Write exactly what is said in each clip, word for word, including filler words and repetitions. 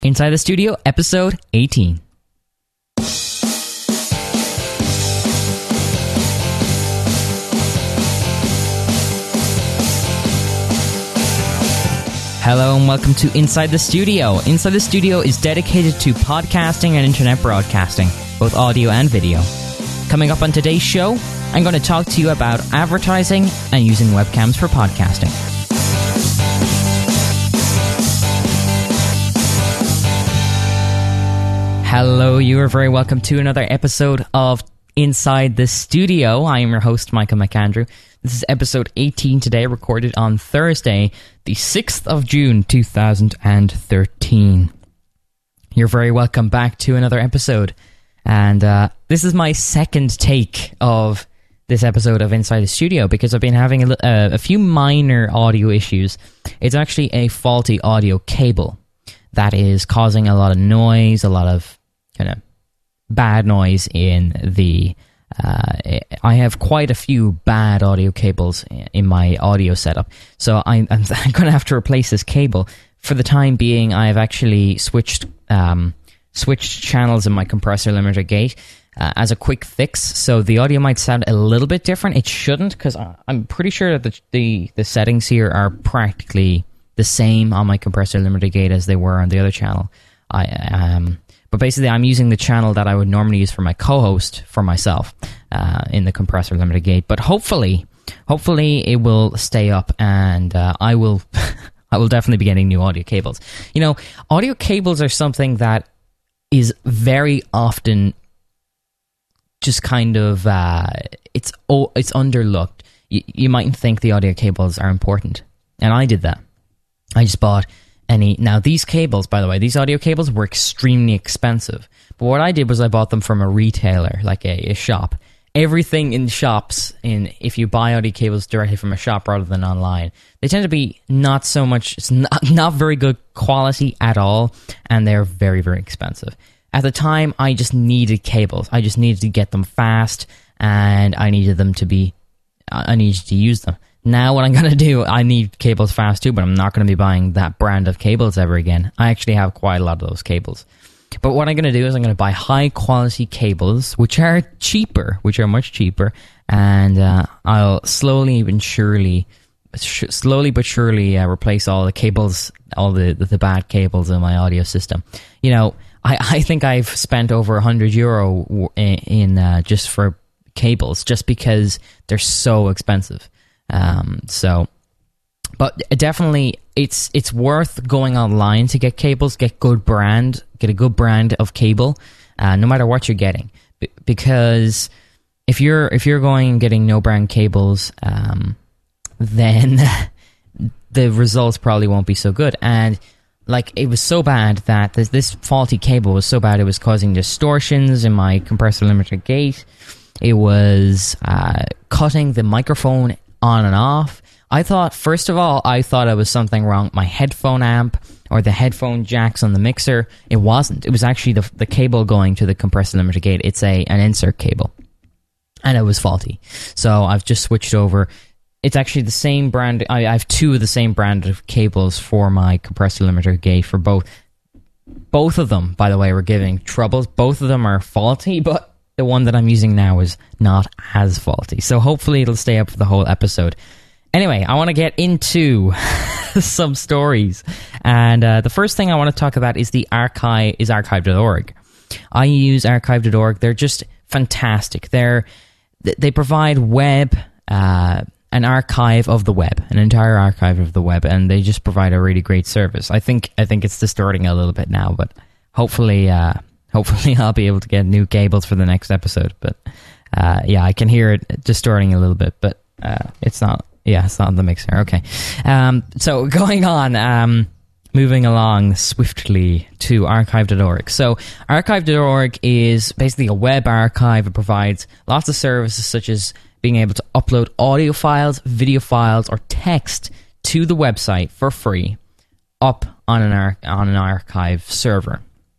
Inside the Studio, episode eighteen. Hello and welcome to Inside the Studio. Inside the Studio is dedicated to podcasting and internet broadcasting, both audio and video. Coming up on today's show, I'm going to talk to you about advertising and using webcams for podcasting. Hello, you are very welcome to another episode of Inside the Studio. I am your host, Michael McAndrew. This is episode eighteen today, recorded on Thursday, the sixth of June, two thousand thirteen. You're very welcome back to another episode. And uh, this is my second take of this episode of Inside the Studio because I've been having a, uh, a few minor audio issues. It's actually a faulty audio cable that is causing a lot of noise, a lot of kind of bad noise in the... Uh, I have quite a few bad audio cables in my audio setup, so I'm, I'm going to have to replace this cable. For the time being, I've actually switched um, switched channels in my compressor limiter gate uh, as a quick fix, so the audio might sound a little bit different. It shouldn't, because I'm pretty sure that the, the, the settings here are practically the same on my compressor limiter gate as they were on the other channel. I um. But basically, I'm using the channel that I would normally use for my co-host for myself uh, in the compressor limiter gate. But hopefully, hopefully it will stay up, and uh, I will, I will definitely be getting new audio cables. You know, audio cables are something that is very often just kind of uh, it's oh, it's underlooked. You, you mightn't think the audio cables are important, and I did that. I just bought. Any, now, these cables, by the way, these audio cables were extremely expensive. But what I did was I bought them from a retailer, like a, a shop. Everything in shops, in if you buy audio cables directly from a shop rather than online, they tend to be not so much, it's not, not very good quality at all, and they're very, very expensive. At the time, I just needed cables. I just needed to get them fast, and I needed them to be, I needed to use them. Now what I'm going to do, I need cables fast too, but I'm not going to be buying that brand of cables ever again. I actually have quite a lot of those cables. But what I'm going to do is I'm going to buy high quality cables, which are cheaper, which are much cheaper, and uh, I'll slowly but surely, sh- slowly but surely uh, replace all the cables, all the, the, the bad cables in my audio system. You know, I, I think I've spent over one hundred euro in, in uh, just for cables, just because they're so expensive. Um, so, but definitely it's, it's worth going online to get cables, get good brand, get a good brand of cable, uh, no matter what you're getting, B- because if you're, if you're going and getting no brand cables, um, then the results probably won't be so good. And like, it was so bad that this, this faulty cable was so bad it was causing distortions in my compressor limiter gate. It was, uh, cutting the microphone on and off. I thought, first of all, I thought it was something wrong with my headphone amp or the headphone jacks on the mixer. It wasn't. It was actually the the cable going to the compressor limiter gate. It's a an insert cable, and it was faulty. So I've just switched over. It's actually the same brand. I, I have two of the same brand of cables for my compressor limiter gate for both. Both of them, by the way, were giving troubles. Both of them are faulty, but the one that I'm using now is not as faulty. So hopefully it'll stay up for the whole episode. Anyway, I want to get into some stories. And uh, the first thing I want to talk about is the archive, is archive dot org. I use archive dot org. They're just fantastic. They're, they provide web, uh, an archive of the web, an entire archive of the web, and they just provide a really great service. I think I think it's distorting a little bit now, but hopefully... Uh, Hopefully I'll be able to get new cables for the next episode. But uh, yeah, I can hear it distorting a little bit, but uh, it's not, yeah, it's not in the mixer. Okay. Um, so going on, um, moving along swiftly to archive dot org. So archive dot org is basically a web archive. It provides lots of services such as being able to upload audio files, video files, or text to the website for free up on an, ar- on an archive server.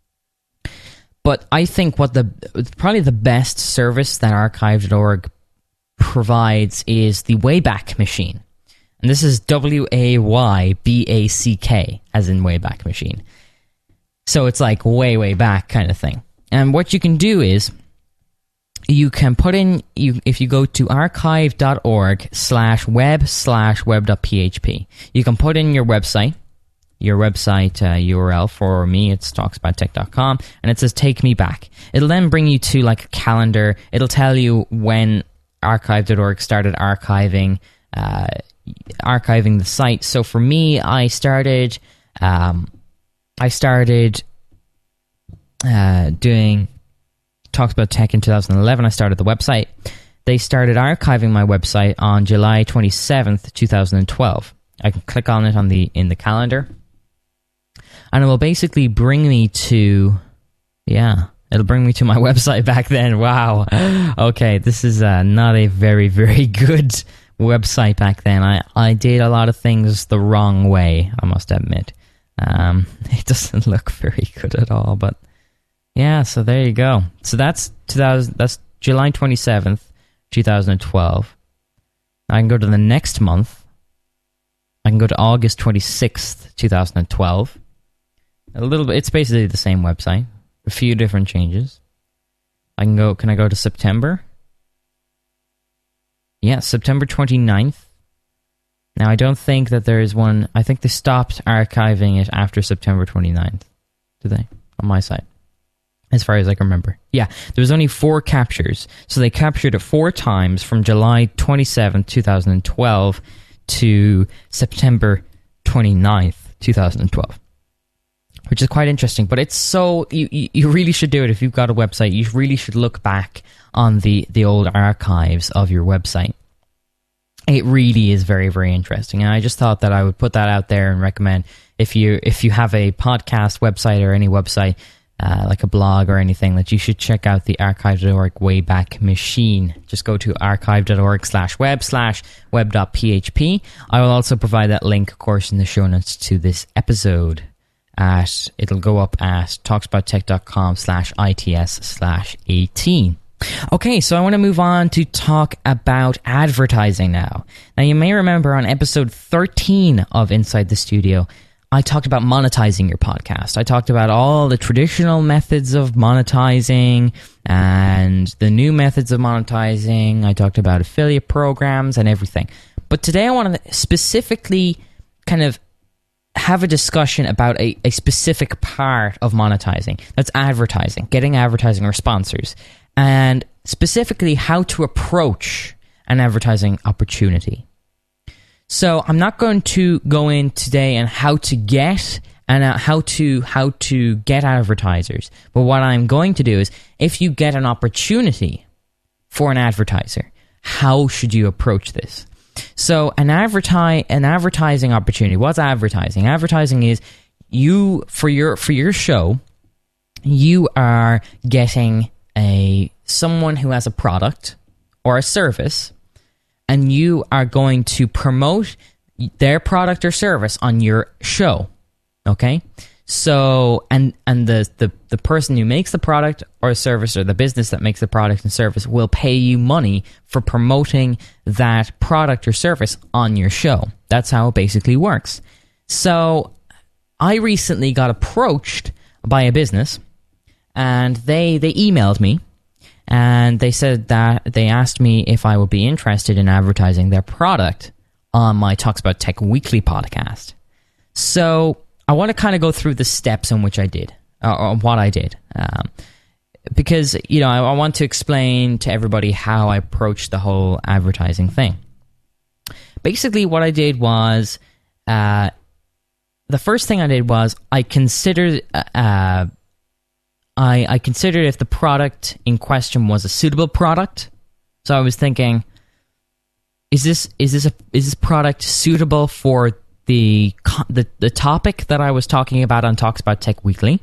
But I think what the probably the best service that archive dot org provides is the Wayback Machine. And this is W A Y B A C K, as in Wayback Machine. So it's like way, way back kind of thing. And what you can do is you can put in, you if you go to archive.org slash web slash web.php, you can put in your website, your website uh, U R L. For me, it's talks about tech dot com, and it says take me back. It'll then bring you to like a calendar. It'll tell you when archive dot org started archiving uh, archiving the site. So for me, I started um, I started uh, doing Talks About Tech in two thousand eleven. I started the website. They started archiving my website on July twenty-seventh, twenty twelve. I can click on it on the in the calendar, and it will basically bring me to, yeah, it'll bring me to my website back then. Wow. Okay, this is uh, not a very, very good website back then. I, I did a lot of things the wrong way, I must admit. Um, it doesn't look very good at all, but yeah, so there you go. So that's two thousand. That's July twenty-seventh, twenty twelve. I can go to the next month. I can go to August twenty-sixth, twenty twelve. A little bit. It's basically the same website. A few different changes. I can go. Can I go to September? Yeah, September twenty-ninth. Now, I don't think that there is one. I think they stopped archiving it after September twenty-ninth. Did they? On my site. As far as I can remember. Yeah, there was only four captures. So they captured it four times from July twenty-seventh, twenty twelve to September twenty-ninth, twenty twelve. Which is quite interesting. But it's so... You, you really should do it if you've got a website. You really should look back on the, the old archives of your website. It really is very, very interesting. And I just thought that I would put that out there and recommend if you if you have a podcast website or any website, uh, like a blog or anything, that you should check out the archive dot org Wayback Machine. Just go to archive.org slash web slash web.php. I will also provide that link, of course, in the show notes to this episode. At It'll go up at talksabouttech.com slash its slash 18. Okay, so I want to move on to talk about advertising now. Now, you may remember on episode thirteen of Inside the Studio, I talked about monetizing your podcast. I talked about all the traditional methods of monetizing and the new methods of monetizing. I talked about affiliate programs and everything. But today I want to specifically kind of have a discussion about a, a specific part of monetizing. That's advertising, getting advertising or sponsors. And specifically how to approach an advertising opportunity. So I'm not going to go in today on how to get and uh, how to how to get advertisers. But what I'm going to do is, if you get an opportunity for an advertiser, how should you approach this? So an advertise an advertising opportunity. What's advertising? Advertising is you for your for your show, you are getting a someone who has a product or a service, and you are going to promote their product or service on your show. Okay? So and and the, the, the person who makes the product or service, or the business that makes the product and service, will pay you money for promoting that product or service on your show. That's how it basically works. So I recently got approached by a business, and they they emailed me, and they said that they asked me if I would be interested in advertising their product on my Talks About Tech Weekly podcast. So I want to kind of go through the steps in which I did, or, or what I did, um, because, you know, I, I want to explain to everybody how I approached the whole advertising thing. Basically, what I did was, uh, the first thing I did was I considered, uh, I, I considered if the product in question was a suitable product. So I was thinking, is this is this a, is this product suitable for the the the topic that I was talking about on Talks About Tech Weekly?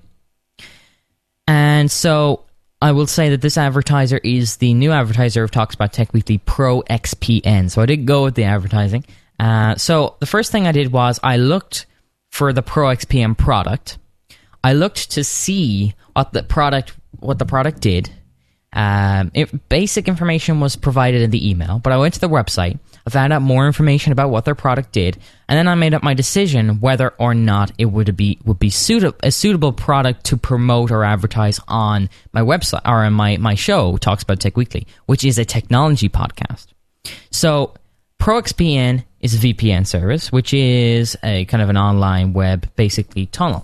And so I will say that this advertiser is the new advertiser of Talks About Tech Weekly, Pro X P N. So I did go with the advertising. Uh, so the first thing I did was I looked for the Pro X P N product. I looked to see what the product what the product did, Um, it, basic information was provided in the email, but I went to the website, I found out more information about what their product did, and then I made up my decision whether or not it would be would be suitable a suitable product to promote or advertise on my website or on my my show, Talks About Tech Weekly, which is a technology podcast. So ProXPN is a V P N service, which is a kind of an online web, basically tunnel.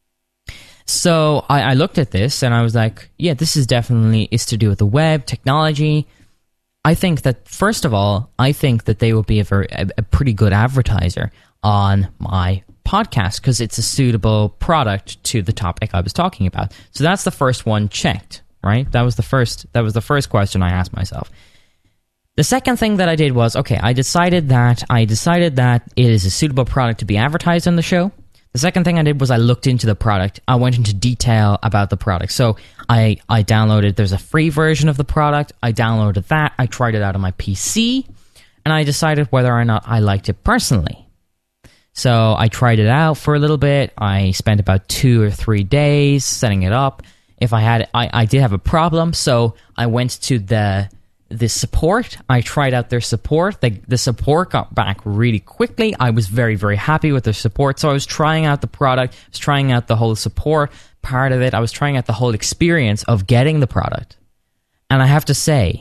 So I, I looked at this and I was like, yeah, this is definitely is to do with the web, technology. I think that, first of all, I think that they will be a, very, a, a pretty good advertiser on my podcast because it's a suitable product to the topic I was talking about. So that's the first one checked, right? That was the first, that was the first question I asked myself. The second thing that I did was, okay, I decided that I decided that it is a suitable product to be advertised on the show. The second thing I did was I looked into the product. I went into detail about the product. So I, I downloaded, there's a free version of the product. I downloaded that. I tried it out on my P C. And I decided whether or not I liked it personally. So I tried it out for a little bit. I spent about two or three days setting it up. If I had, I, I did have a problem. So I went to the... the support. I tried out their support. The, the support got back really quickly. I was very, very happy with their support. So I was trying out the product. I was trying out the whole support part of it. I was trying out the whole experience of getting the product. And I have to say,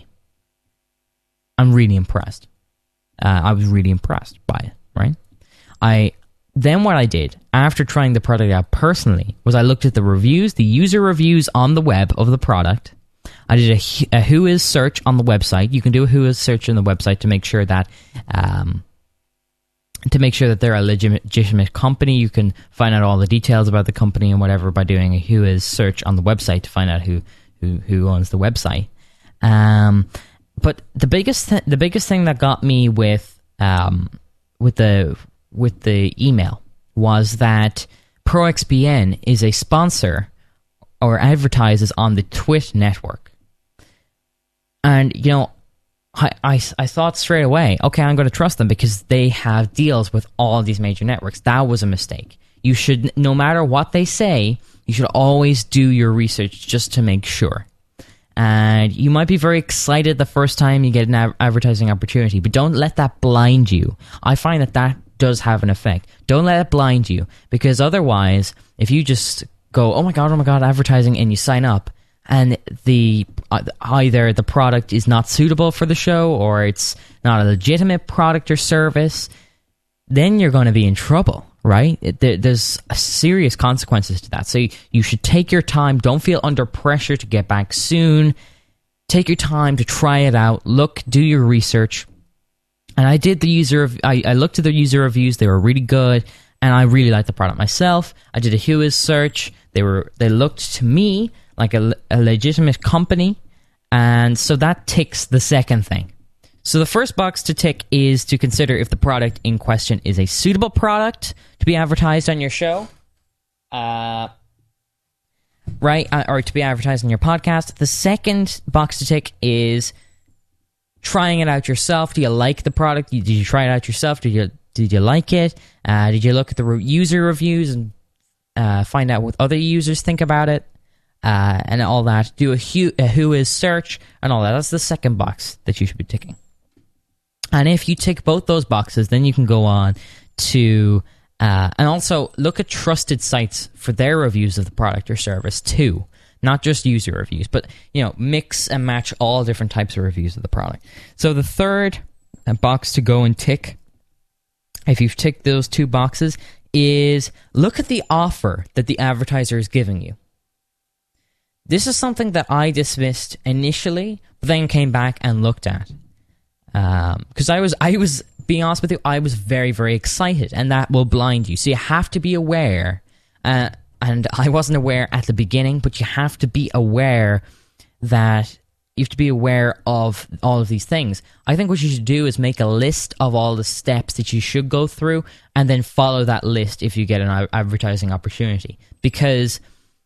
I'm really impressed. Uh, I was really impressed by it, right? I Then what I did, after trying the product out personally, was I looked at the reviews, the user reviews on the web of the product. I did a, a Whois search on the website. You can do a Whois search on the website to make sure that um, to make sure that they're a legitimate, legitimate company. You can find out all the details about the company and whatever by doing a Whois search on the website to find out who who, who owns the website. Um, but the biggest th- the biggest thing that got me with um, with the with the email was that ProXPN is a sponsor or advertises on the Twit network. And, you know, I, I, I thought straight away, okay, I'm going to trust them because they have deals with all these major networks. That was a mistake. You should, no matter what they say, you should always do your research just to make sure. And you might be very excited the first time you get an ad- advertising opportunity, but don't let that blind you. I find that that does have an effect. Don't let it blind you, because otherwise, if you just go, oh my god, oh my god, advertising, and you sign up, and the uh, either the product is not suitable for the show or it's not a legitimate product or service, then you're going to be in trouble, right? It, there, there's serious consequences to that. So you, you should take your time. Don't feel under pressure to get back soon. Take your time to try it out. Look, do your research. And I did the user. I, I looked at the user reviews. They were really good, and I really liked the product myself. I did a Whois search. They were they looked to me like a, a legitimate company, and so that ticks the second thing. So the first box to tick is to consider if the product in question is a suitable product to be advertised on your show, uh, right, uh, or to be advertised on your podcast. The second box to tick is trying it out yourself. Do you like the product? Did you try it out yourself? Did you did you like it? Uh, did you look at the re- user reviews and uh, find out what other users think about it? Uh, and all that. Do a, who, a Whois search and all that. That's the second box that you should be ticking. And if you tick both those boxes, then you can go on to... Uh, and also, look at trusted sites for their reviews of the product or service too. Not just user reviews, but, you know, mix and match all different types of reviews of the product. So the third box to go and tick, if you've ticked those two boxes, is look at the offer that the advertiser is giving you. This is something that I dismissed initially, but then came back and looked at. Because um, I was, I was, being honest with you, I was very, very excited, and that will blind you. So you have to be aware, uh, and I wasn't aware at the beginning, but you have to be aware that you have to be aware of all of these things. I think what you should do is make a list of all the steps that you should go through, and then follow that list if you get an advertising opportunity. Because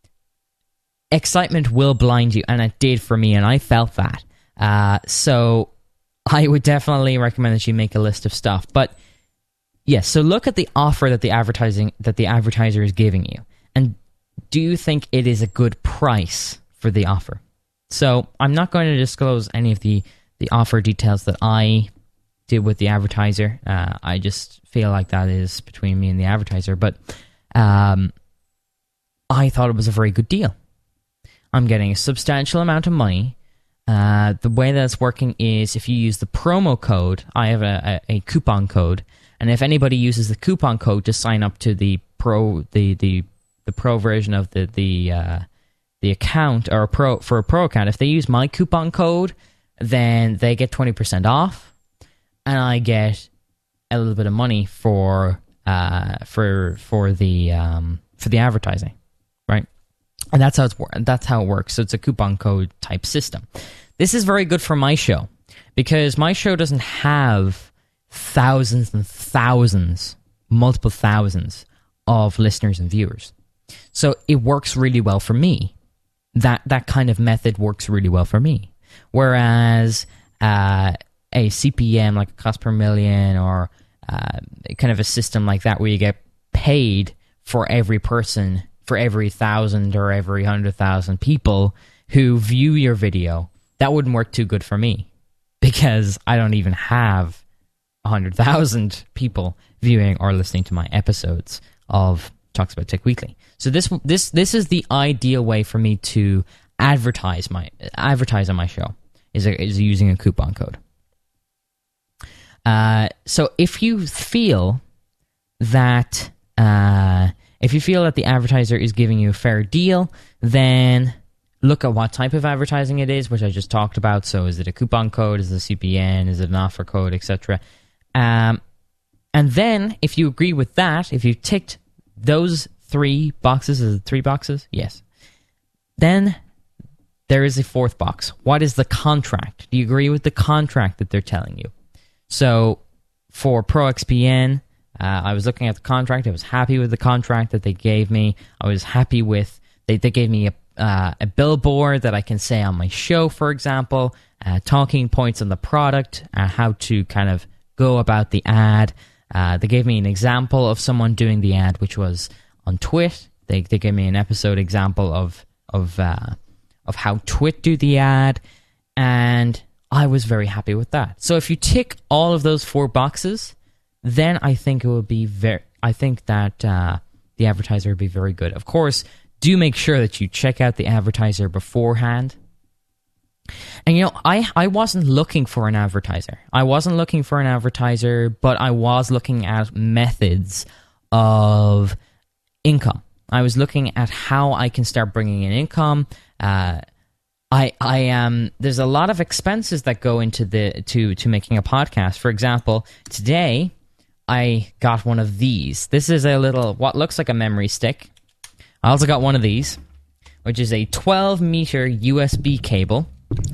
excitement will blind you, and it did for me, and I felt that. Uh, so I would definitely recommend that you make a list of stuff. But yes, so look at the offer that the advertising that the advertiser is giving you, and do you think it is a good price for the offer? So I'm not going to disclose any of the, the offer details that I did with the advertiser. Uh, I just feel like that is between me and the advertiser. But um, I thought it was a very good deal. I'm getting a substantial amount of money. Uh, the way that it's working is if you use the promo code, I have a, a, a coupon code, and if anybody uses the coupon code to sign up to the pro the the, the pro version of the the uh, the account or a pro for a pro account, if they use my coupon code, then they get twenty percent off, and I get a little bit of money for uh, for for the um, for the advertising, right? And that's how it's that's how it works. So it's a coupon code type system. This is very good for my show because my show doesn't have thousands and thousands, multiple thousands of listeners and viewers. So it works really well for me. That that kind of method works really well for me. Whereas uh, a C P M like a cost per million or uh, kind of a system like that where you get paid for every person, for every thousand or every hundred thousand people who view your video, that wouldn't work too good for me because I don't even have a hundred thousand people viewing or listening to my episodes of Talks About Tech Weekly. So this this this is the ideal way for me to advertise my advertise on my show is a, is using a coupon code. Uh, so if you feel that uh, if you feel that the advertiser is giving you a fair deal, then look at what type of advertising it is, which I just talked about. So is it a coupon code? Is it a C P N? Is it an offer code, et cetera? Um, and then if you agree with that, if you ticked those three boxes, is it three boxes? Yes. Then there is a fourth box. What is the contract? Do you agree with the contract that they're telling you? So for ProXPN, uh, I was looking at the contract. I was happy with the contract that they gave me. I was happy with, they, they gave me a, uh, a billboard that I can say on my show, for example, uh, talking points on the product, uh, how to kind of go about the ad. Uh, they gave me an example of someone doing the ad, which was on Twit. They they gave me an episode example of of uh, of how Twit do the ad, and I was very happy with that. So if you tick all of those four boxes, then I think it would be very. I think that uh, the advertiser would be very good. Of course, do make sure that you check out the advertiser beforehand. And you know, I, I wasn't looking for an advertiser. I wasn't looking for an advertiser, but I was looking at methods of income. I was looking at how I can start bringing in income. Uh, I I am there's a lot of expenses that go into the to to making a podcast. For example, today I got one of these. This is a little what looks like a memory stick. I also got one of these, which is a twelve meter U S B cable.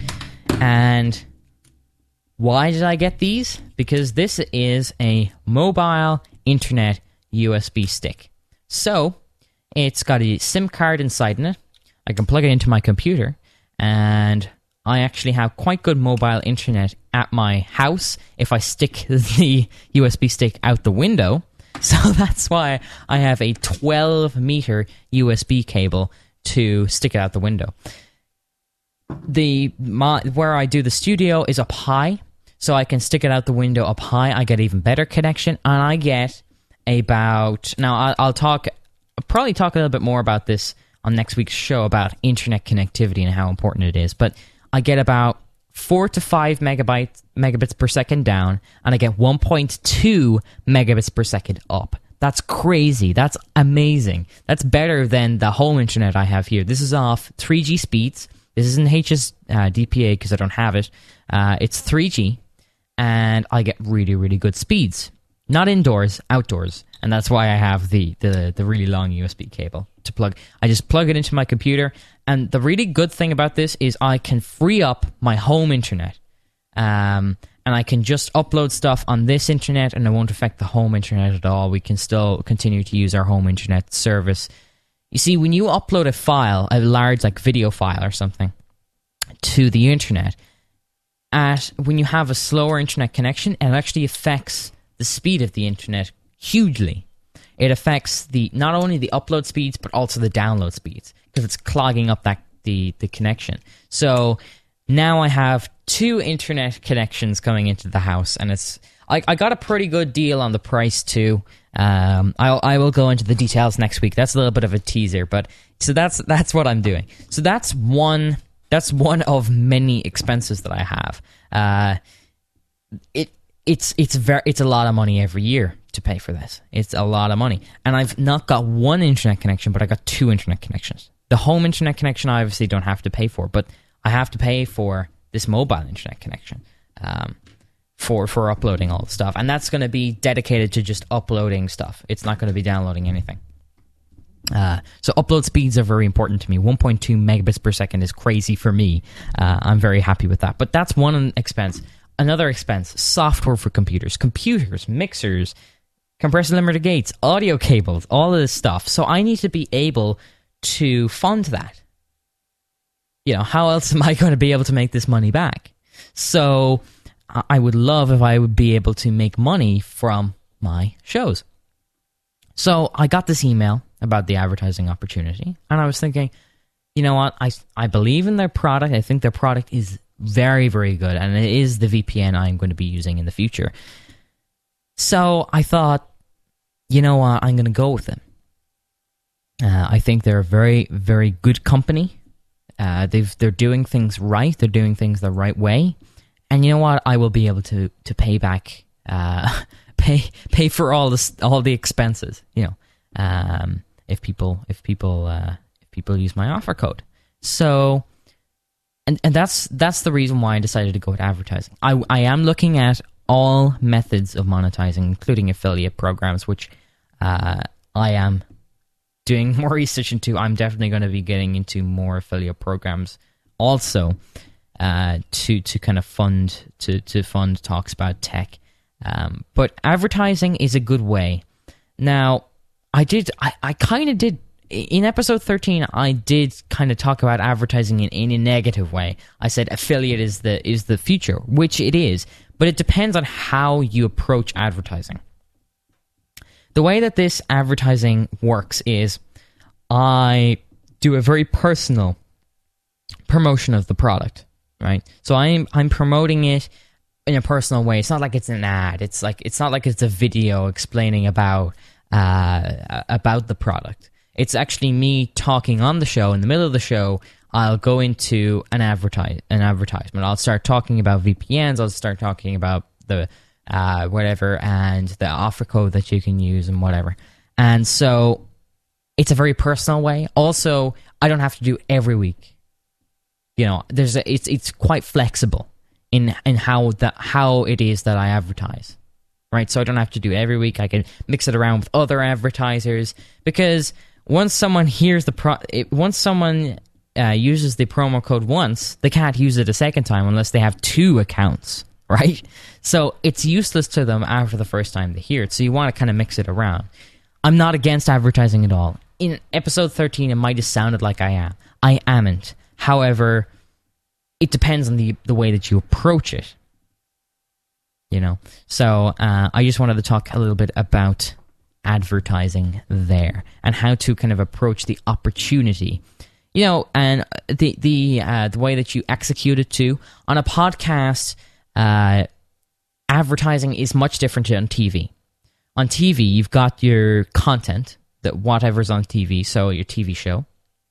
And why did I get these? Because this is a mobile internet U S B stick. So it's got a SIM card inside in it. I can plug it into my computer, and I actually have quite good mobile internet at my house if I stick the U S B stick out the window. So that's why I have a twelve meter U S B cable to stick it out the window. The my, where I do the studio is up high, so I can stick it out the window up high. I get even better connection, and I get about now. I'll, I'll talk, I'll probably talk a little bit more about this on next week's show about internet connectivity and how important it is. But I get about four to five megabytes megabits per second down, and I get one point two megabits per second up. That's crazy. That's amazing. That's better than the home internet I have here. This is off three G speeds. This isn't H S D P A because I don't have it. Uh, it's three G, and I get really, really good speeds. Not indoors, outdoors. And that's why I have the, the, the really long U S B cable to plug. I just plug it into my computer. And the really good thing about this is I can free up my home internet. Um, and I can just upload stuff on this internet, and it won't affect the home internet at all. We can still continue to use our home internet service. You see, when you upload a file, a large like video file or something, to the internet, at when you have a slower internet connection, it actually affects the speed of the internet hugely. It affects the not only the upload speeds but also the download speeds because it's clogging up that the the connection. So now I have two internet connections coming into the house, and it's I, I got a pretty good deal on the price too. Um, I I will go into the details next week. That's a little bit of a teaser, but so that's that's what I'm doing. So that's one that's one of many expenses that I have. Uh, it it's it's very it's a lot of money every year to pay for this. It's a lot of money, and I've not got one internet connection, but I got two internet connections. The home internet connection I obviously don't have to pay for, but I have to pay for this mobile internet connection um, for for uploading all the stuff, and that's going to be dedicated to just uploading stuff. It's not going to be downloading anything. Uh, so upload speeds are very important to me. one point two megabits per second is crazy for me. Uh, I'm very happy with that. But that's one expense. Another expense, software for computers. Computers, mixers, compressor limiter gates, audio cables, all of this stuff. So I need to be able to fund that. You know, how else am I going to be able to make this money back? So I would love if I would be able to make money from my shows. So I got this email about the advertising opportunity, and I was thinking, you know what, I, I believe in their product. I think their product is very, very good, and it is the V P N I'm going to be using in the future. So I thought, you know what, I'm going to go with them. Uh, I think they're a very, very good company. Uh, they've, they're doing things right. They're doing things the right way. And you know what, I will be able to, to pay back, uh, pay pay for all the, all the expenses, you know. Um, if people if people uh, if people use my offer code, so and and that's that's the reason why I decided to go with advertising. I I am looking at all methods of monetizing, including affiliate programs, which uh, I am doing more research into. I'm definitely going to be getting into more affiliate programs also uh, to to kind of fund to to fund talks about tech. Um, but advertising is a good way. Now, I did, I, I kind of did, in episode thirteen, I did kind of talk about advertising in, in a negative way. I said affiliate is the is the future, which it is, but it depends on how you approach advertising. The way that this advertising works is I do a very personal promotion of the product, right? So I'm I'm promoting it in a personal way. It's not like it's an ad. It's like it's not like it's a video explaining about uh, about the product. It's actually me talking on the show. In the middle of the show, I'll go into an advertise an advertisement. I'll start talking about V P Ns. I'll start talking about the uh, whatever and the offer code that you can use and whatever. And so it's a very personal way. Also, I don't have to do every week. You know, there's a, it's it's quite flexible in in how that how it is that I advertise, right? So I don't have to do it every week. I can mix it around with other advertisers, because once someone hears the pro, it, once someone uh, uses the promo code once, they can't use it a second time unless they have two accounts, right? So it's useless to them after the first time they hear it. So you want to kind of mix it around. I'm not against advertising at all. In episode thirteen, it might have sounded like I am. I amn't. However, it depends on the, the way that you approach it, you know. So uh, I just wanted to talk a little bit about advertising there and how to kind of approach the opportunity, you know, and the the uh, the way that you execute it too. On a podcast, uh, advertising is much different on T V. On T V, you've got your content, that whatever's on T V, so your T V show,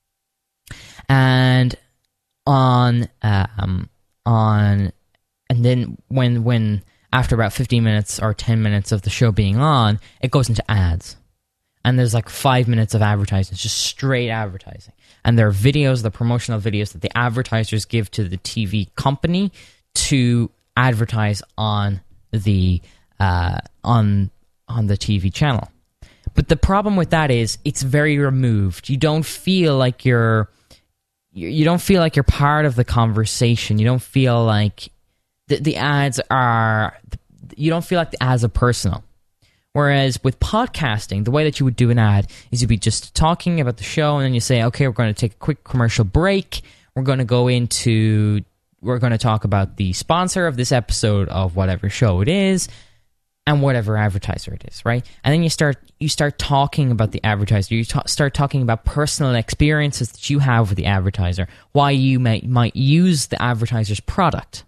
and on um on and then when when after about fifteen minutes or ten minutes of the show being on, it goes into ads, and there's like five minutes of advertising. It's just straight advertising, and there are videos, the promotional videos that the advertisers give to the T V company to advertise on the uh on on the T V channel. But the problem with that is it's very removed. You don't feel like you're You don't feel like you're part of the conversation. You don't feel like the, the ads are... You don't feel like the ads are personal. Whereas with podcasting, the way that you would do an ad is you'd be just talking about the show, and then you say, okay, we're going to take a quick commercial break. We're going to go into... We're going to talk about the sponsor of this episode of whatever show it is. and whatever advertiser it is, right? And then you start you start talking about the advertiser. You ta- start talking about personal experiences that you have with the advertiser, why you may, might use the advertiser's product.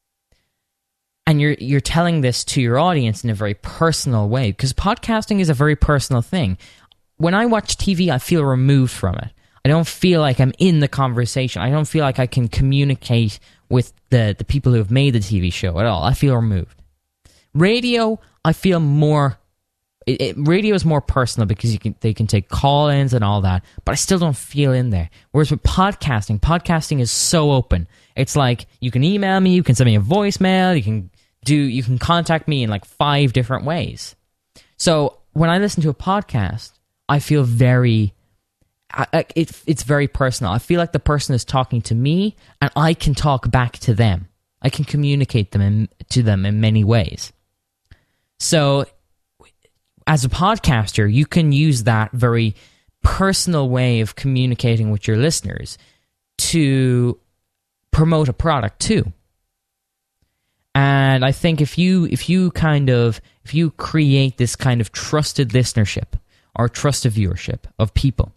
And you're you're telling this to your audience in a very personal way, because podcasting is a very personal thing. When I watch T V, I feel removed from it. I don't feel like I'm in the conversation. I don't feel like I can communicate with the, the people who have made the T V show at all. I feel removed. Radio, I feel more... It, it, radio is more personal because you can they can take call-ins and all that, but I still don't feel in there. Whereas with podcasting, podcasting is so open. It's like, you can email me, you can send me a voicemail, you can do you can contact me in like five different ways. So when I listen to a podcast, I feel very... I, I, it, it's very personal. I feel like the person is talking to me, and I can talk back to them. I can communicate them in, to them in many ways. So, as a podcaster, you can use that very personal way of communicating with your listeners to promote a product too. And I think if you if you kind of if you create this kind of trusted listenership or trusted viewership of people,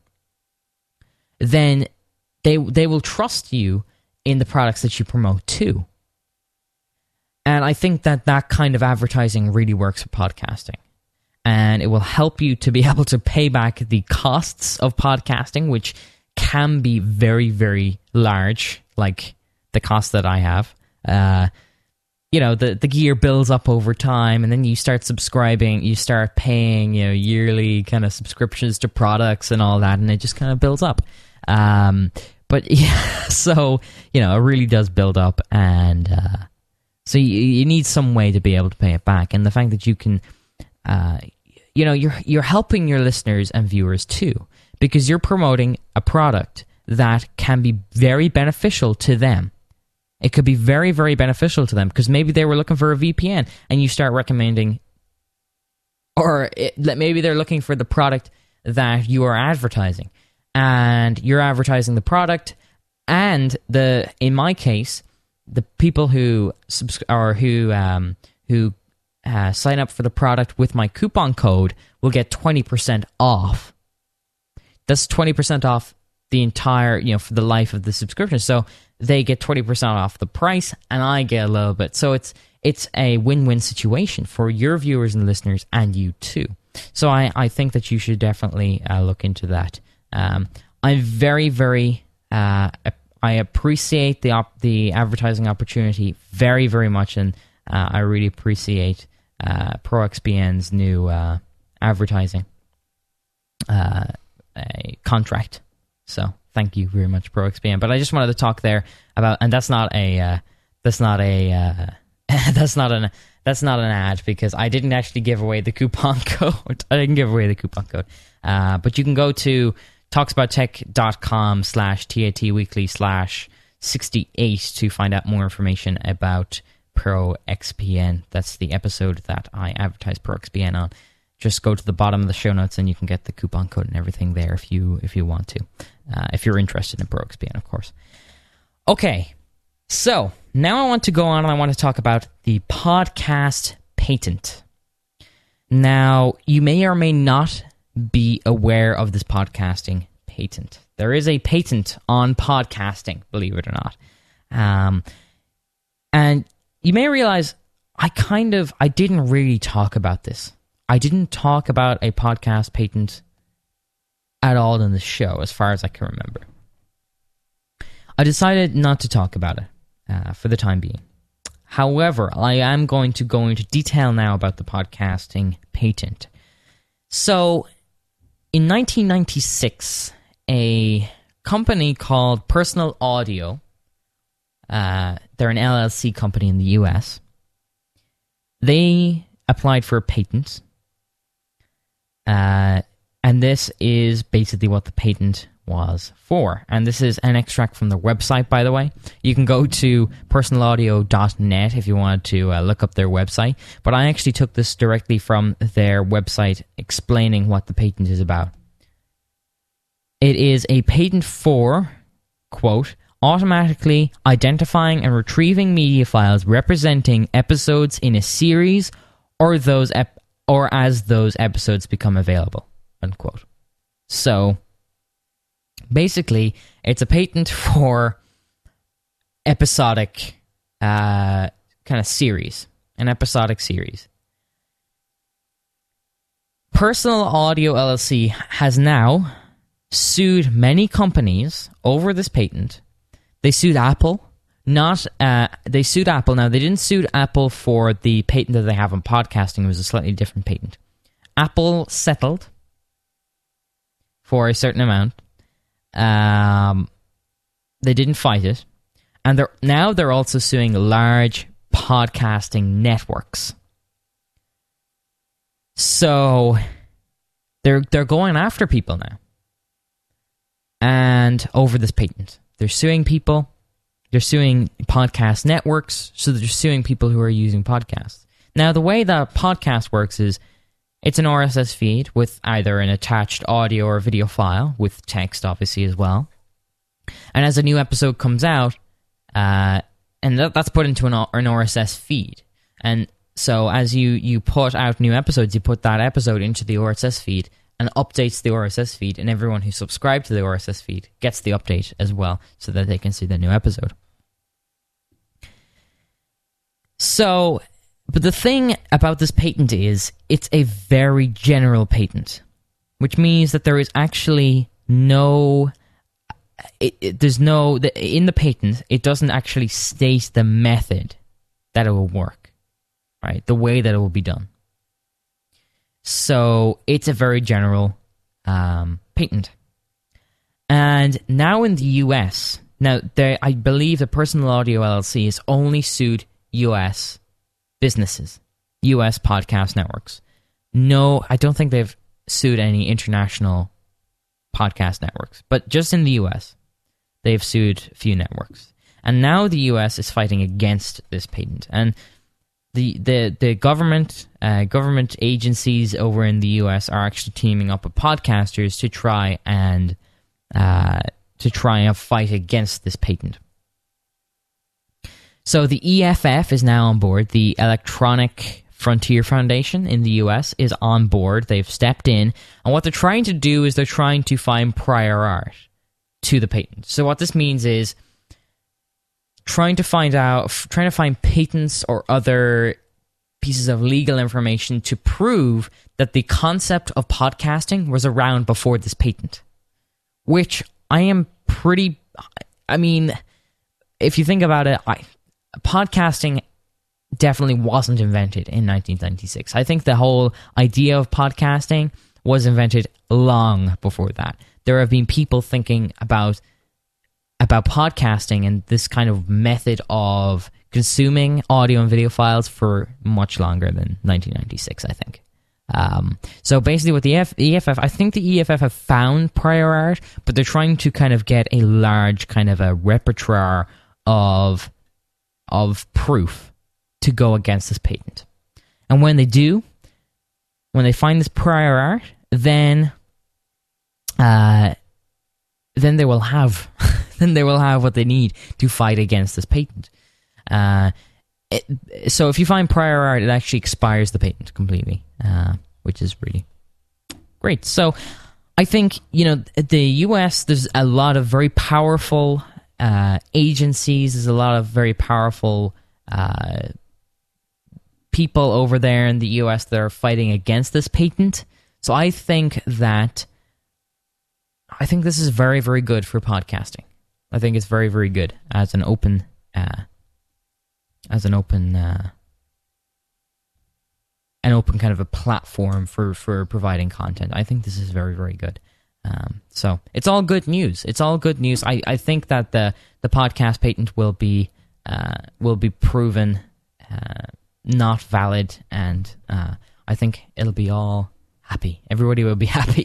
then they they will trust you in the products that you promote too. And I think that that kind of advertising really works for podcasting. And it will help you to be able to pay back the costs of podcasting, which can be very, very large, like the cost that I have. Uh, you know, the, the gear builds up over time, and then you start subscribing, you start paying, you know, yearly kind of subscriptions to products and all that, and it just kind of builds up. Um, but yeah, so, you know, it really does build up, and uh, so you, you need some way to be able to pay it back. And the fact that you can, uh, you know, you're you're helping your listeners and viewers too, because you're promoting a product that can be very beneficial to them. It could be very, very beneficial to them, because maybe they were looking for a V P N, and you start recommending, or it, maybe they're looking for the product that you are advertising, and you're advertising the product, and the in my case, the people who subs- or who um, who uh, sign up for the product with my coupon code will get twenty percent off. That's twenty percent off the entire, you know, for the life of the subscription. So they get twenty percent off the price, and I get a little bit. So it's it's a win-win situation for your viewers and listeners, and you too. So I, I think that you should definitely uh, look into that. Um, I'm very, very... Uh, I appreciate the op- the advertising opportunity very, very much, and uh, I really appreciate uh, ProXPN's new uh, advertising uh, a contract. So thank you very much, ProXPN. But I just wanted to talk there about, and that's not a uh, that's not a uh, that's not an that's not an ad, because I didn't actually give away the coupon code. I didn't give away the coupon code, uh, but you can go to talksabouttech.com slash TAT weekly slash 68 to find out more information about ProXPN. That's the episode that I advertise ProXPN on. Just go to the bottom of the show notes and you can get the coupon code and everything there if you if you want to. Uh, if you're interested in ProXPN, of course. Okay, so now I want to go on and I want to talk about the podcast patent. Now, you may or may not be aware of this podcasting patent. There is a patent on podcasting, believe it or not. Um, and you may realize I kind of, I didn't really talk about this. I didn't talk about a podcast patent at all in the show, as far as I can remember. I decided not to talk about it uh, for the time being. However, I am going to go into detail now about the podcasting patent. So, in nineteen ninety-six, a company called Personal Audio, uh, they're an L L C company in the U S, they applied for a patent, uh, and this is basically what the patent was for. And this is an extract from their website, by the way. You can go to personal audio dot net if you wanted to uh, look up their website, but I actually took this directly from their website explaining what the patent is about. It is a patent for, quote, automatically identifying and retrieving media files representing episodes in a series or those ep- or as those episodes become available, unquote. So basically, it's a patent for episodic uh, kind of series, an episodic series. Personal Audio L L C has now sued many companies over this patent. They sued Apple. Not uh, they sued Apple. Now, they didn't sue Apple for the patent that they have on podcasting. It was a slightly different patent. Apple settled for a certain amount. Um, they didn't fight it. And they're now they're also suing large podcasting networks. So they're they're going after people now. And over this patent. They're suing people. They're suing podcast networks. So they're suing people who are using podcasts. Now, the way that podcast works is it's an R S S feed with either an attached audio or video file, with text, obviously, as well. And as a new episode comes out, uh, and that, that's put into an, an R S S feed. And so as you, you put out new episodes, you put that episode into the R S S feed and updates the R S S feed, and everyone who subscribed to the R S S feed gets the update as well so that they can see the new episode. So, but the thing about this patent is it's a very general patent, which means that there is actually no... It, it, there's no... In the patent, it doesn't actually state the method that it will work, right? The way that it will be done. So it's a very general um, patent. And now in the U S, now there, I believe the Personal Audio L L C has only sued U S businesses, U S podcast networks. No, I don't think they've sued any international podcast networks. But just in the U S, they've sued a few networks. And now the U S is fighting against this patent. And The the the government uh, government agencies over in the U S are actually teaming up with podcasters to try and uh, to try and fight against this patent. So the E F F is now on board. The Electronic Frontier Foundation in the U S is on board. They've stepped in, and what they're trying to do is they're trying to find prior art to the patent. So what this means is trying to find out, trying to find patents or other pieces of legal information to prove that the concept of podcasting was around before this patent. Which I am pretty, I mean, if you think about it, I, podcasting definitely wasn't invented in nineteen ninety-six. I think the whole idea of podcasting was invented long before that. There have been people thinking about about podcasting and this kind of method of consuming audio and video files for much longer than nineteen ninety-six, I think. Um, so basically with the F- E F F, I think the E F F have found prior art, but they're trying to kind of get a large kind of a repertoire of, of proof to go against this patent. And when they do, when they find this prior art, then uh, then they will have... then they will have what they need to fight against this patent. Uh, it, so if you find prior art, it actually expires the patent completely, uh, which is really great. So I think, you know, the U S, there's a lot of very powerful uh, agencies, there's a lot of very powerful uh, people over there in the U S that are fighting against this patent. So I think that I think this is very, very good for podcasting. I think it's very, very good as an open, uh, as an open, uh, an open kind of a platform for, for providing content. I think this is very, very good. Um, so it's all good news. It's all good news. I, I think that the, the podcast patent will be uh, will be proven uh, not valid, and uh, I think it'll be all happy. Everybody will be happy.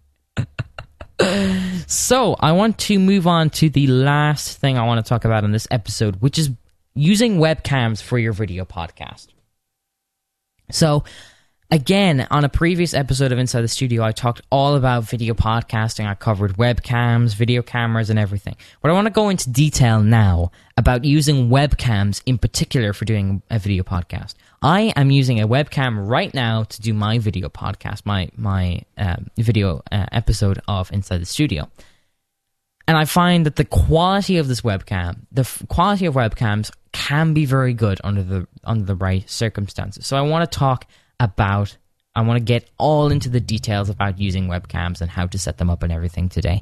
So, I want to move on to the last thing I want to talk about in this episode, which is using webcams for your video podcast. So, Again, on a previous episode of Inside the Studio, I talked all about video podcasting. I covered webcams, video cameras, and everything. But I want to go into detail now about using webcams in particular for doing a video podcast. I am using a webcam right now to do my video podcast, my my um, video uh, episode of Inside the Studio. And I find that the quality of this webcam, the f- quality of webcams can be very good under the under the right circumstances. So I want to talk about, I want to get all into the details about using webcams and how to set them up and everything today.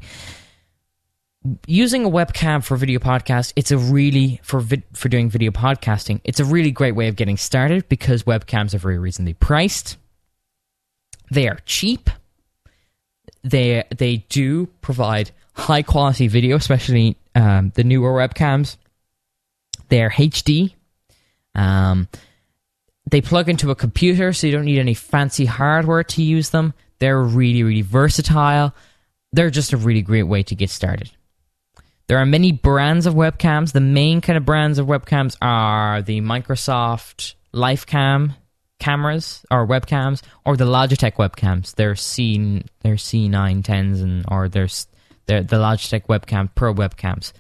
Using a webcam for video podcast, it's a really, for vid, for doing video podcasting, it's a really great way of getting started because webcams are very reasonably priced. They are cheap. They, they do provide high quality video, especially um, the newer webcams. They're H D. Um, they plug into a computer, so you don't need any fancy hardware to use them. They're really, really versatile. They're just a really great way to get started. There are many brands of webcams. The main kind of brands of webcams are the Microsoft LifeCam cameras or webcams, or the Logitech webcams. They're C, they're C nine tens and or there's they're the Logitech webcam Pro webcams.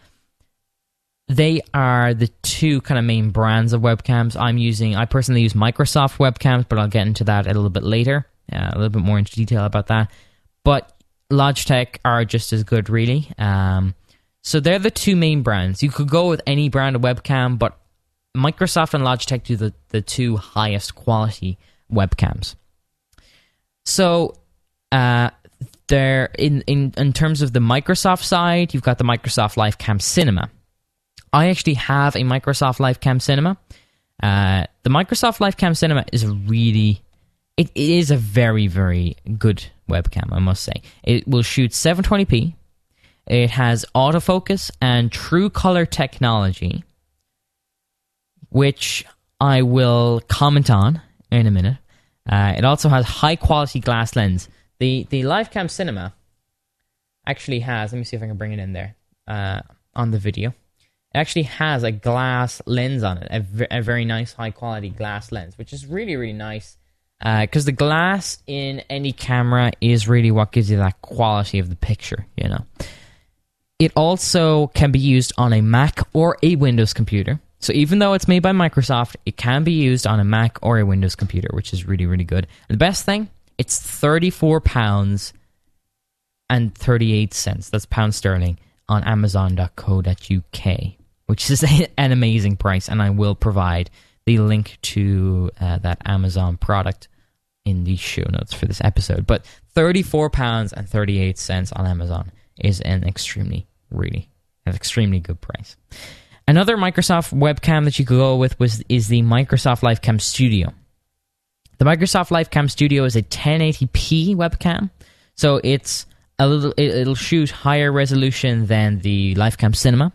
They are the two kind of main brands of webcams. I'm using, I personally use Microsoft webcams, but I'll get into that a little bit later, uh, a little bit more into detail about that. But Logitech are just as good, really. Um, so they're the two main brands. You could go with any brand of webcam, but Microsoft and Logitech do the, the two highest quality webcams. So, uh, there in, in in terms of the Microsoft side, you've got the Microsoft LifeCam Cinema. I actually have a Microsoft LifeCam Cinema. Uh, the Microsoft LifeCam Cinema is a really, it, it is a very, very good webcam, I must say. It will shoot seven twenty p. It has autofocus and true color technology, which I will comment on in a minute. Uh, it also has high quality glass lens. The the LifeCam Cinema actually has, let me see if I can bring it in there uh, on the video. It actually has a glass lens on it, a, v- a very nice high-quality glass lens, which is really, really nice because uh, the glass in any camera is really what gives you that quality of the picture, you know. It also can be used on a Mac or a Windows computer. So even though it's made by Microsoft, it can be used on a Mac or a Windows computer, which is really, really good. And the best thing, it's thirty-four pounds and thirty-eight cents. That's pound sterling on amazon dot co dot uk. Which is an amazing price, and I will provide the link to uh, that Amazon product in the show notes for this episode. But thirty-four pounds and thirty-eight cents on Amazon is an extremely, really, an extremely good price. Another Microsoft webcam that you could go with was is the Microsoft LifeCam Studio. The Microsoft LifeCam Studio is a ten eighty p webcam, so it's a little, it, it'll shoot higher resolution than the LifeCam Cinema.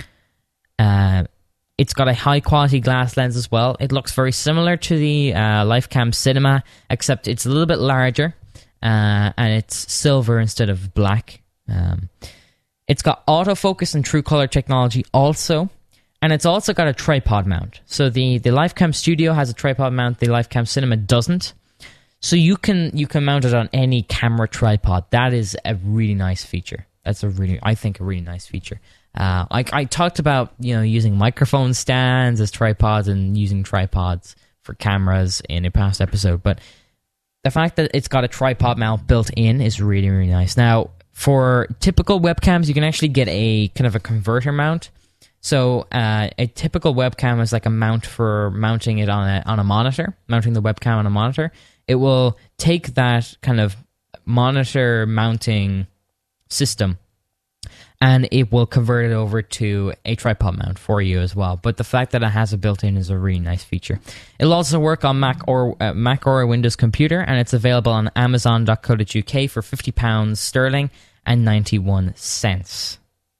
Uh, it's got a high-quality glass lens as well. It looks very similar to the uh, LifeCam Cinema, except it's a little bit larger, uh, and it's silver instead of black. Um, it's got autofocus and true color technology also, and it's also got a tripod mount. So the, the LifeCam Studio has a tripod mount, the LifeCam Cinema doesn't. So you can you can mount it on any camera tripod. That is a really nice feature. That's a really, I think, a really nice feature. Uh, I, I talked about, you know, using microphone stands as tripods and using tripods for cameras in a past episode, but the fact that it's got a tripod mount built in is really, really nice. Now, for typical webcams, you can actually get a kind of a converter mount. So uh, a typical webcam is like a mount for mounting it on a on a monitor, mounting the webcam on a monitor. It will take that kind of monitor mounting system and it will convert it over to a tripod mount for you as well. But the fact that it has it built in is a really nice feature. It'll also work on Mac or uh, Mac or a Windows computer, and it's available on amazon dot co dot uk for fifty pounds sterling and ninety-one cents.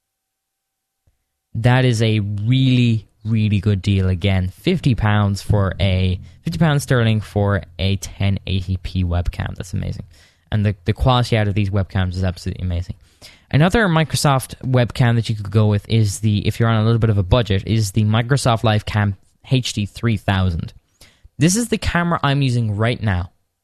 That is a really, really good deal. Again, fifty pounds for a fifty pounds sterling for a ten eighty p webcam. That's amazing. And the, the quality out of these webcams is absolutely amazing. Another Microsoft webcam that you could go with is the, if you're on a little bit of a budget, is the Microsoft LifeCam H D three thousand. This is the camera I'm using right now.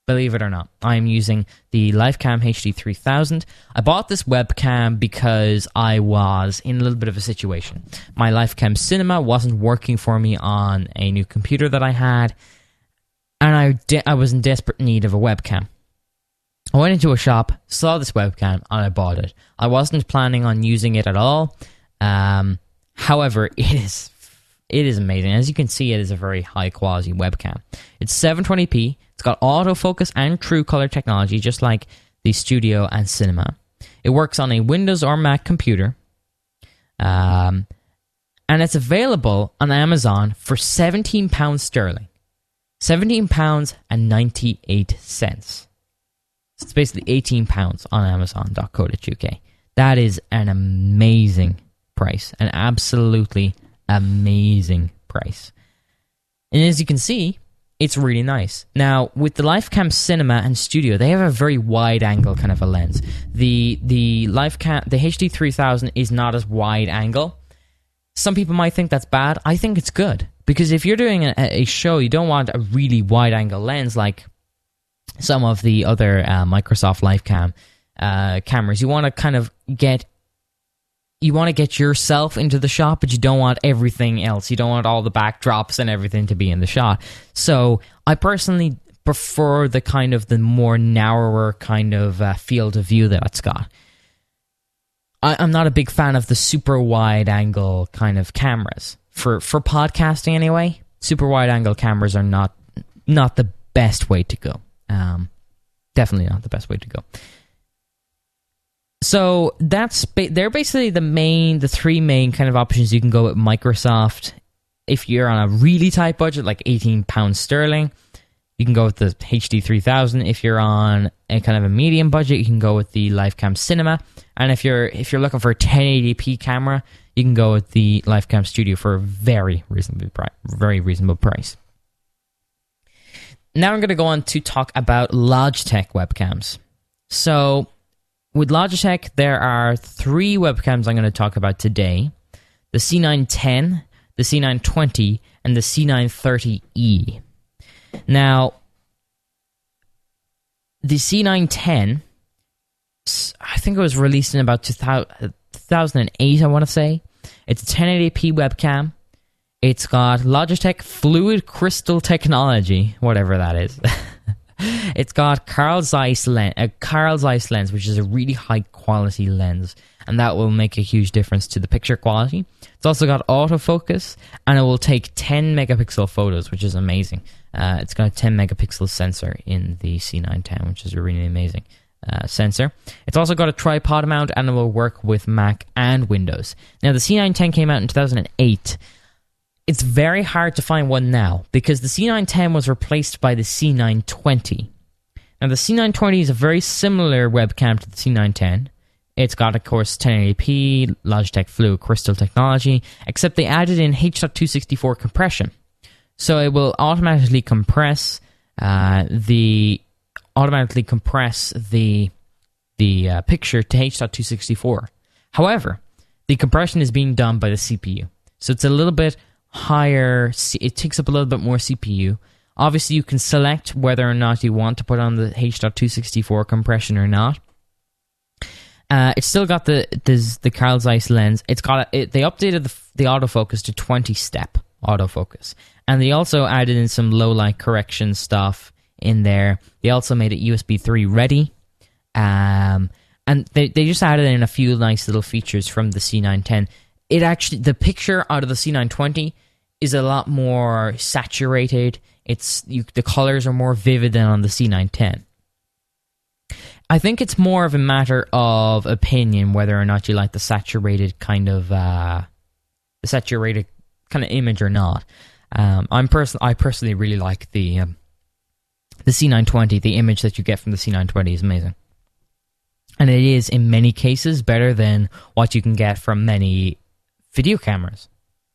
Believe it or not, I'm using the Lifecam H D three thousand. I bought this webcam because I was in a little bit of a situation. My Lifecam Cinema wasn't working for me on a new computer that I had, and I, de- I was in desperate need of a webcam. I went into a shop, saw this webcam, and I bought it. I wasn't planning on using it at all. Um, however, it is it is amazing. As you can see, it is a very high-quality webcam. It's seven twenty p. It's got autofocus and true color technology, just like the Studio and Cinema. It works on a Windows or Mac computer. Um, and it's available on Amazon for seventeen pounds sterling. seventeen pounds and ninety-eight cents. So it's basically eighteen pounds on amazon dot co dot uk. That is an amazing price. An absolutely amazing price. And as you can see, it's really nice. Now, with the Lifecam Cinema and Studio, they have a very wide angle kind of a lens. The the Lifecam, the H D three thousand is not as wide angle. Some people might think that's bad. I think it's good. Because if you're doing a, a show, you don't want a really wide angle lens like some of the other uh, Microsoft Lifecam uh, cameras. You want to kind of get You want to get yourself into the shot, but you don't want everything else. You don't want all the backdrops and everything to be in the shot. So I personally prefer the kind of the more narrower kind of uh, field of view that it's got. I, I'm not a big fan of the super wide angle kind of cameras. For for podcasting anyway, super wide angle cameras are not not the best way to go. Um, definitely not the best way to go. So that's ba- they're basically the main, the three main kind of options you can go with Microsoft. If you're on a really tight budget, like eighteen pounds sterling, you can go with the H D three thousand. If you're on a kind of a medium budget, you can go with the Lifecam Cinema. And if you're if you're looking for a ten eighty p camera, you can go with the Lifecam Studio for a very reasonable price. Very reasonable price. Now I'm going to go on to talk about Logitech webcams. So with Logitech, there are three webcams I'm going to talk about today. The C nine ten, the C nine twenty, and the C nine thirty E. Now, the C nine ten, I think it was released in about two thousand eight, I want to say. It's a ten eighty p webcam. It's got Logitech Fluid Crystal Technology, whatever that is. It's got Carl Zeiss lens, a Carl Zeiss lens, which is a really high quality lens, and that will make a huge difference to the picture quality. It's also got autofocus, and it will take ten megapixel photos, which is amazing. Uh, it's got a ten megapixel sensor in the C nine ten, which is a really amazing uh, sensor. It's also got a tripod mount, and it will work with Mac and Windows. Now, the C nine ten came out in two thousand eight. It's very hard to find one now because the C nine ten was replaced by the C nine twenty. Now, the C nine twenty is a very similar webcam to the C nine ten. It's got, of course, ten eighty p, Logitech Fluid Crystal technology, except they added in H two sixty-four compression. So it will automatically compress uh, the automatically compress the the uh, picture to H two sixty-four. However, the compression is being done by the C P U, so it's a little bit higher. It takes up a little bit more C P U. Obviously, you can select whether or not you want to put on the H two sixty-four compression or not. Uh, it's still got the the, the Carl Zeiss lens. It's got a, it, they updated the, the autofocus to twenty step autofocus, and they also added in some low light correction stuff in there. They also made it U S B three ready, um, and they they just added in a few nice little features from the C nine ten. It actually, the picture out of the C nine twenty is a lot more saturated. It's you, the colors are more vivid than on the C nine ten. I think it's more of a matter of opinion whether or not you like the saturated kind of uh, the saturated kind of image or not. Um, I'm person I personally really like the um, the C nine twenty. The image that you get from the C nine twenty is amazing, and it is in many cases better than what you can get from many video cameras.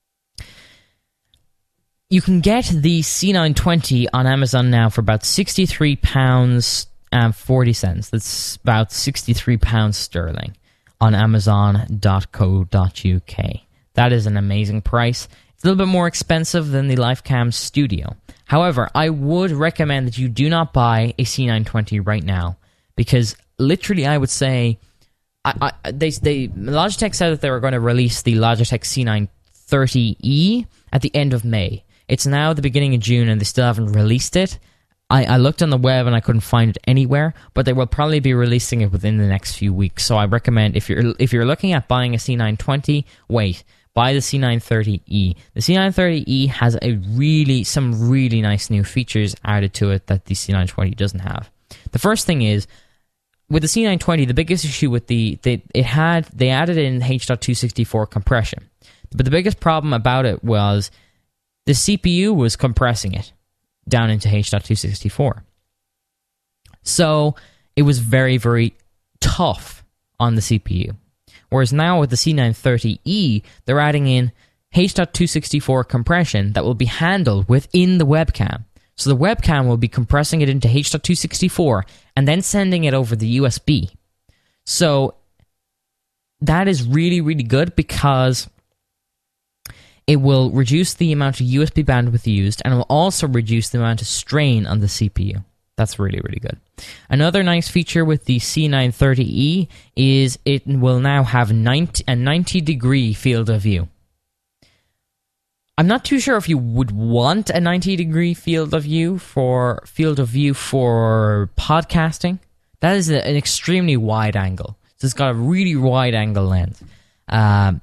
You can get the C nine twenty on Amazon now for about sixty-three pounds and forty cents. That's about sixty-three pounds sterling on amazon dot co dot uk. That is an amazing price. It's a little bit more expensive than the LifeCam Studio. However, I would recommend that you do not buy a C nine twenty right now, because literally I would say, I, I, they, they Logitech said that they were going to release the Logitech C nine thirty E at the end of May. It's now the beginning of June and they still haven't released it. I, I looked on the web and I couldn't find it anywhere, but they will probably be releasing it within the next few weeks. So I recommend, if you're if you're looking at buying a C nine twenty, wait, buy the C nine thirty E. The C nine thirty E has a really some really nice new features added to it that the C nine twenty doesn't have. The first thing is, with the C nine twenty, the biggest issue with the they it had they added in H two sixty-four compression, but the biggest problem about it was the C P U was compressing it down into H two sixty-four. So it was very, very tough on the C P U. Whereas now with the C nine thirty E, they're adding in H two sixty-four compression that will be handled within the webcam. So the webcam will be compressing it into H two sixty-four and then sending it over the U S B. So that is really, really good, because it will reduce the amount of U S B bandwidth used, and it will also reduce the amount of strain on the C P U. That's really, really good. Another nice feature with the C nine thirty E is it will now have ninety, a ninety degree field of view. I'm not too sure if you would want a ninety degree field of view for field of view for podcasting. That is a, an extremely wide angle. So it's got a really wide angle lens. Um,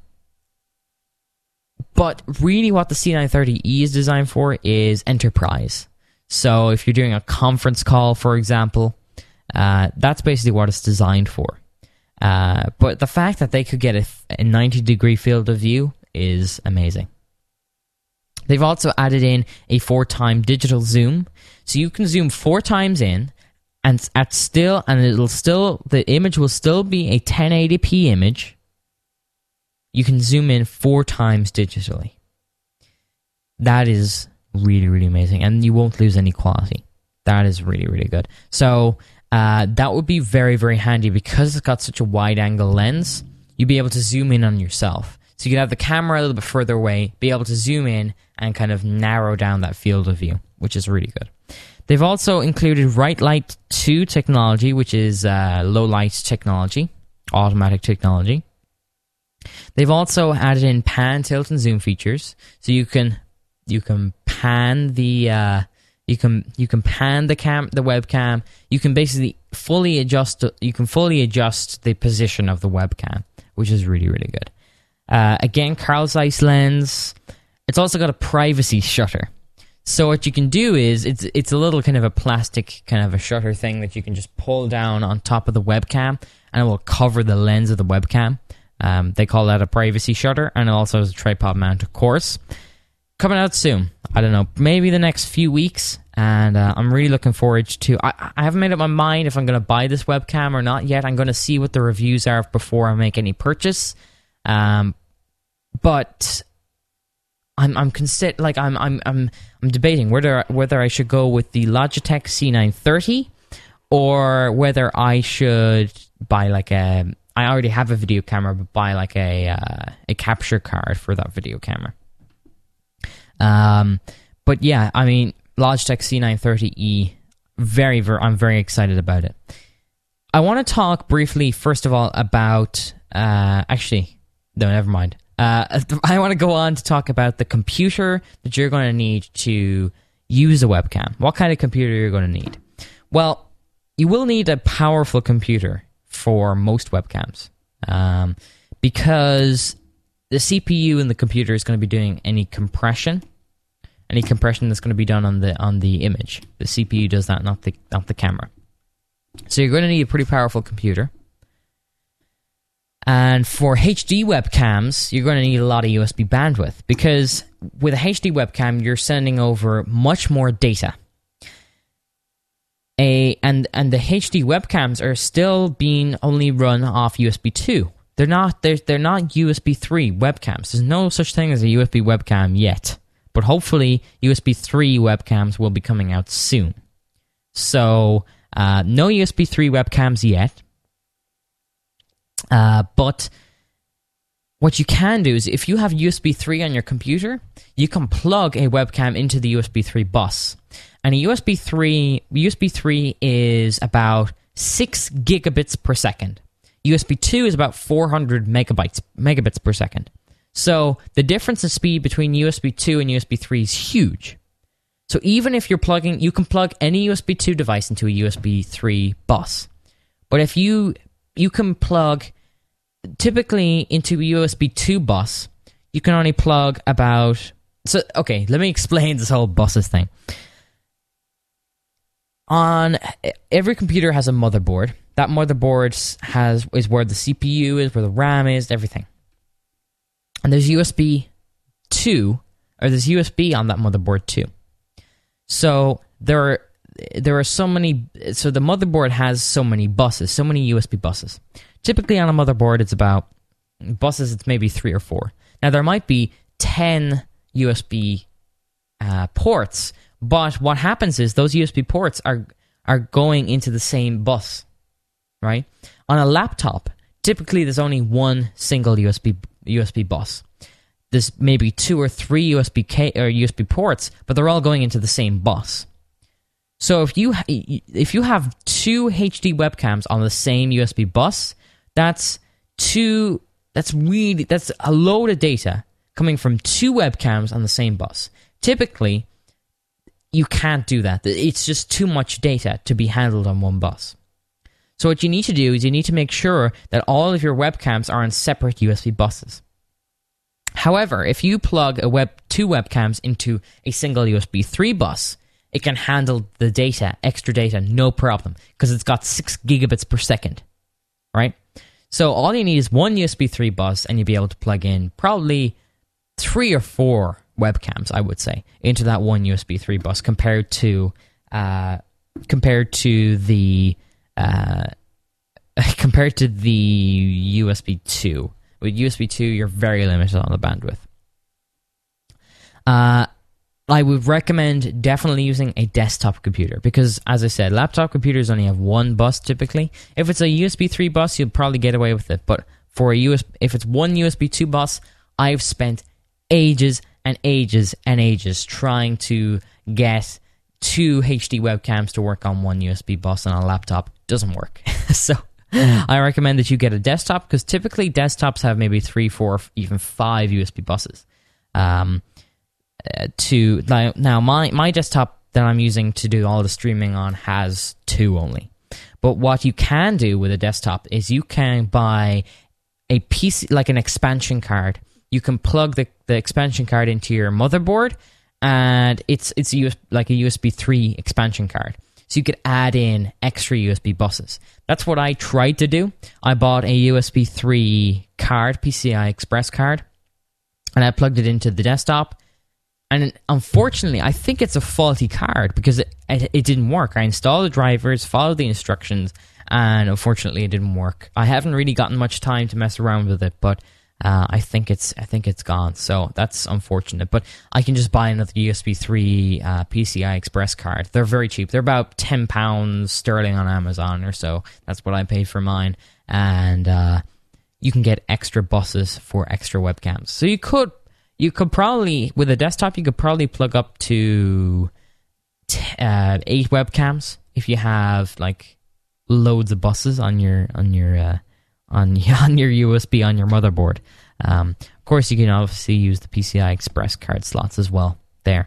But really what the C nine thirty E is designed for is enterprise. So if you're doing a conference call, for example, uh, that's basically what it's designed for. Uh, but the fact that they could get a, a ninety degree field of view is amazing. They've also added in a four time digital zoom. So you can zoom four times in, and at still, and it'll still, the image will still be a ten eighty p image. You can zoom in four times digitally. That is really, really amazing. And you won't lose any quality. That is really, really good. So uh, that would be very, very handy, because it's got such a wide angle lens. You'd be able to zoom in on yourself. So you could have the camera a little bit further away, be able to zoom in and kind of narrow down that field of view, which is really good. They've also included Right Light two technology, which is uh, low light technology, automatic technology. They've also added in pan, tilt, and zoom features, so you can you can pan the uh, you can you can pan the cam the webcam. You can basically fully adjust you can fully adjust the position of the webcam, which is really, really good. Uh, again, Carl Zeiss lens. It's also got a privacy shutter. So what you can do is it's it's a little kind of a plastic kind of a shutter thing that you can just pull down on top of the webcam, and it will cover the lens of the webcam. Um, they call that a privacy shutter, and it also has a tripod mount, of course. Coming out soon. I don't know, maybe the next few weeks, and uh, I'm really looking forward to... I, I haven't made up my mind if I'm going to buy this webcam or not yet. I'm going to see what the reviews are before I make any purchase. Um, but I'm I'm consider like I'm I'm I'm I'm debating whether whether I should go with the Logitech C nine thirty or whether I should buy like a... I already have a video camera, but buy like a uh, a capture card for that video camera. Um, but yeah, I mean, Logitech C nine thirty E, very, very, I'm very excited about it. I want to talk briefly, first of all, about, uh, actually, no, never mind. Uh, I want to go on to talk about the computer that you're going to need to use a webcam. What kind of computer you're going to need? Well, you will need a powerful computer for most webcams, um, because the C P U in the computer is going to be doing any compression, any compression that's going to be done on the on the image. The C P U does that, not the not the camera. So you're going to need a pretty powerful computer. And for H D webcams, you're going to need a lot of U S B bandwidth, because with a H D webcam, you're sending over much more data. A and and the H D webcams are still being only run off U S B two. They're not they're they're not U S B three webcams. There's no such thing as a U S B webcam yet. But hopefully U S B three webcams will be coming out soon. So uh, no U S B three webcams yet. Uh, but what you can do is if you have U S B three on your computer, you can plug a webcam into the U S B three bus. And a U S B three, U S B three is about six gigabits per second. U S B two is about four hundred megabytes, megabits per second. So the difference in speed between U S B two and U S B three is huge. So even if you're plugging, you can plug any U S B two device into a U S B three bus. But if you, you can plug, typically into a U S B two bus, you can only plug about, so, okay, let me explain this whole buses thing. On, every computer has a motherboard. That motherboard has, is where the C P U is, where the RAM is, everything. And there's U S B two, or there's U S B on that motherboard too. So there are, there are so many, so the motherboard has so many buses, so many U S B buses. Typically on a motherboard, it's about, buses, it's maybe three or four. Now there might be ten U S B uh, ports, but what happens is those U S B ports are are going into the same bus, right? On a laptop, typically there's only one single U S B U S B bus. There's maybe two or three U S B K or U S B ports, but they're all going into the same bus. So if you if you have two H D webcams on the same U S B bus, that's two. That's really that's a load of data coming from two webcams on the same bus. Typically, you can't do that. It's just too much data to be handled on one bus. So what you need to do is you need to make sure that all of your webcams are on separate U S B buses. However, if you plug a web two webcams into a single U S B three bus, it can handle the data, extra data, no problem, because it's got six gigabits per second, right? So all you need is one U S B three bus, and you'll be able to plug in probably three or four webcams, I would say, into that one U S B three bus compared to uh, compared to the uh, compared to the U S B two. With U S B two, you're very limited on the bandwidth. Uh, I would recommend definitely using a desktop computer because, as I said, laptop computers only have one bus typically. If it's a U S B three bus, you'll probably get away with it. But for a U S B, if it's one U S B two bus, I've spent ages and ages and ages trying to get two H D webcams to work on one U S B bus on a laptop. Doesn't work. So I recommend that you get a desktop because typically desktops have maybe three, four, even five U S B buses. Um, uh, to now, my my desktop that I'm using to do all the streaming on has two only. But what you can do with a desktop is you can buy a P C, like an expansion card. You can plug the, the expansion card into your motherboard, and it's it's a U S, like a U S B three expansion card. So you could add in extra U S B buses. That's what I tried to do. I bought a U S B three card, P C I Express card, and I plugged it into the desktop. And unfortunately, I think it's a faulty card because it, it, it didn't work. I installed the drivers, followed the instructions, and unfortunately it didn't work. I haven't really gotten much time to mess around with it, but uh, I think it's I think it's gone. So that's unfortunate. But I can just buy another U S B three uh, P C I Express card. They're very cheap. They're about ten pounds sterling on Amazon or so. That's what I paid for mine. And uh, you can get extra buses for extra webcams. So you could... You could probably, with a desktop, you could probably plug up to t- uh, eight webcams if you have like loads of buses on your on your uh, on on your U S B on your motherboard. Um, of course, you can obviously use the P C I Express card slots as well there.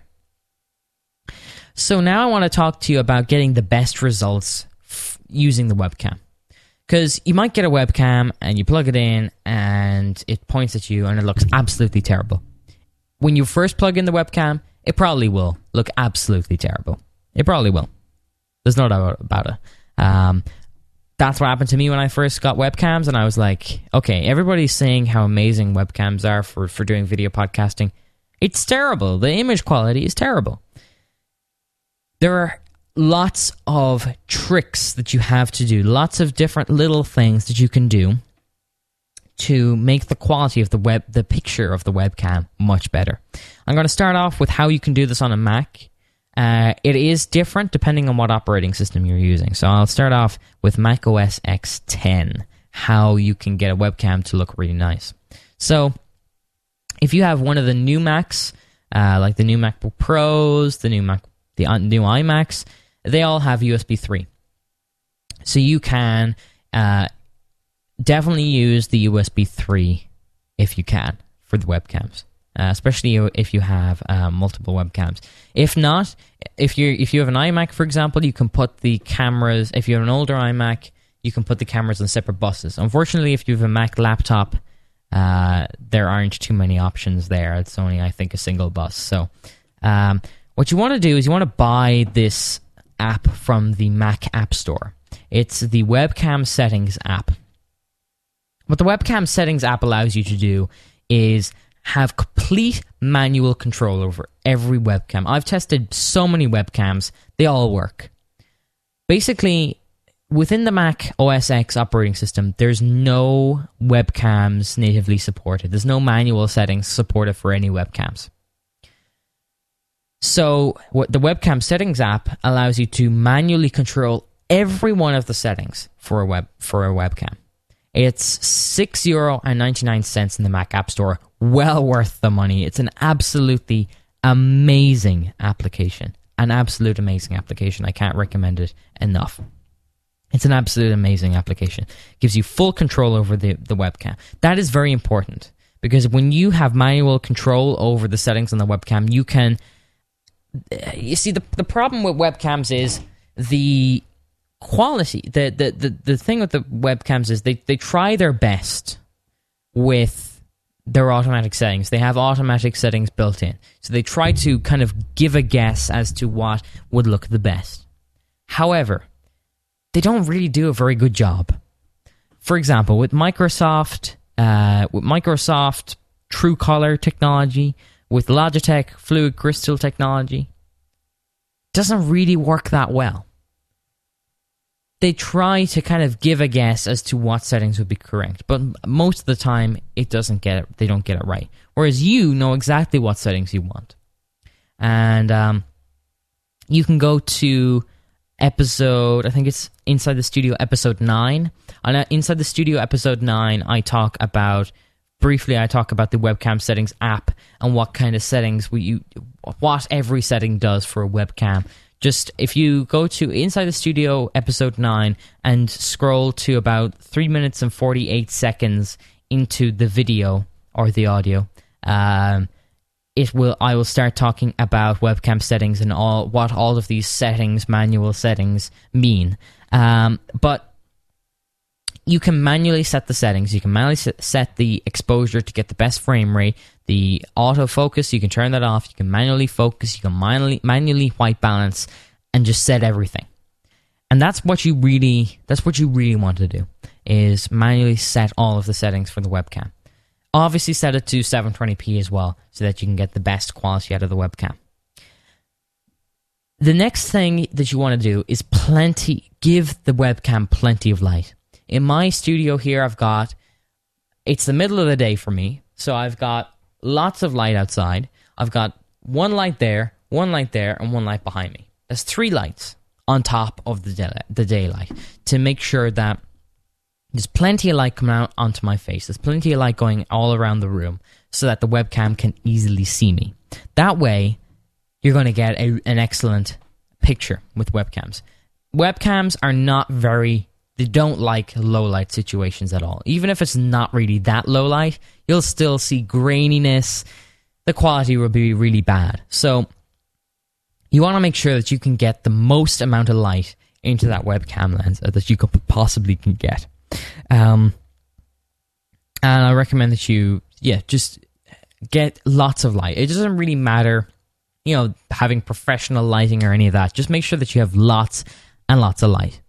So now I want to talk to you about getting the best results f- using the webcam. Because you might get a webcam and you plug it in and it points at you and it looks absolutely terrible. When you first plug in the webcam, it probably will look absolutely terrible. It probably will. There's no doubt about it. Um, that's what happened to me when I first got webcams, and I was like, okay, everybody's saying how amazing webcams are for, for doing video podcasting. It's terrible. The image quality is terrible. There are lots of tricks that you have to do, lots of different little things that you can do to make the quality of the web, the picture of the webcam much better. I'm going to start off with how you can do this on a Mac. Uh, it is different depending on what operating system you're using. So I'll start off with Mac O S X ten, how you can get a webcam to look really nice. So if you have one of the new Macs, uh, like the new MacBook Pros, the new Mac, the new iMacs, they all have U S B three. So you can uh, definitely use the U S B three if you can for the webcams, uh, especially if you have uh, multiple webcams. If not, if you if you have an iMac, for example, you can put the cameras. If you have an older iMac, you can put the cameras on separate buses. Unfortunately, if you have a Mac laptop, uh, there aren't too many options there. It's only, I think, a single bus. So um, what you want to do is you want to buy this app from the Mac App Store. It's the Webcam Settings app. What the Webcam Settings app allows you to do is have complete manual control over every webcam. I've tested so many webcams. They all work. Basically, within the Mac O S X operating system, there's no webcams natively supported. There's no manual settings supported for any webcams. So what the Webcam Settings app allows you to manually control every one of the settings for a web for a webcam. It's six euro and ninety-nine cents in the Mac App Store. Well worth the money. It's an absolutely amazing application. An absolute amazing application. I can't recommend it enough. It's an absolute amazing application. It gives you full control over the, the webcam. That is very important because when you have manual control over the settings on the webcam, you can... You see, the the problem with webcams is the quality. The, the, the, the thing with the webcams is they, they try their best with their automatic settings. They have automatic settings built in. So they try to kind of give a guess as to what would look the best. However, they don't really do a very good job. For example, with Microsoft, uh, with Microsoft True Color technology, with Logitech Fluid Crystal technology, doesn't really work that well. They try to kind of give a guess as to what settings would be correct, but most of the time it doesn't get it. They don't get it right. Whereas you know exactly what settings you want, and um, you can go to episode. I think it's Inside the Studio episode nine. On Inside the Studio episode nine, I talk about briefly. I talk about the Webcam Settings app and what kind of settings we you what every setting does for a webcam. Just if you go to Inside the Studio episode nine and scroll to about three minutes and forty-eight seconds into the video or the audio, um, it will. I will start talking about webcam settings and all what all of these settings, manual settings, mean. Um, but you can manually set the settings. You can manually set the exposure to get the best frame rate. The autofocus, you can turn that off. You can manually focus. You can manually manually white balance, and just set everything. And that's what you really that's what you really want to do, is manually set all of the settings for the webcam. Obviously, set it to seven twenty p as well, so that you can get the best quality out of the webcam. The next thing that you want to do is plenty give the webcam plenty of light. In my studio here, I've got, it's the middle of the day for me, so I've got lots of light outside. I've got one light there, one light there, and one light behind me. There's three lights on top of the, day, the daylight to make sure that there's plenty of light coming out onto my face. There's plenty of light going all around the room so that the webcam can easily see me. That way, you're going to get a, an excellent picture with webcams. Webcams are not very... They don't like low light situations at all. Even if it's not really that low light, you'll still see graininess. The quality will be really bad. So you want to make sure that you can get the most amount of light into that webcam lens that you could possibly can get. Um, and I recommend that you, yeah, just get lots of light. It doesn't really matter, you know, having professional lighting or any of that. Just make sure that you have lots and lots of light.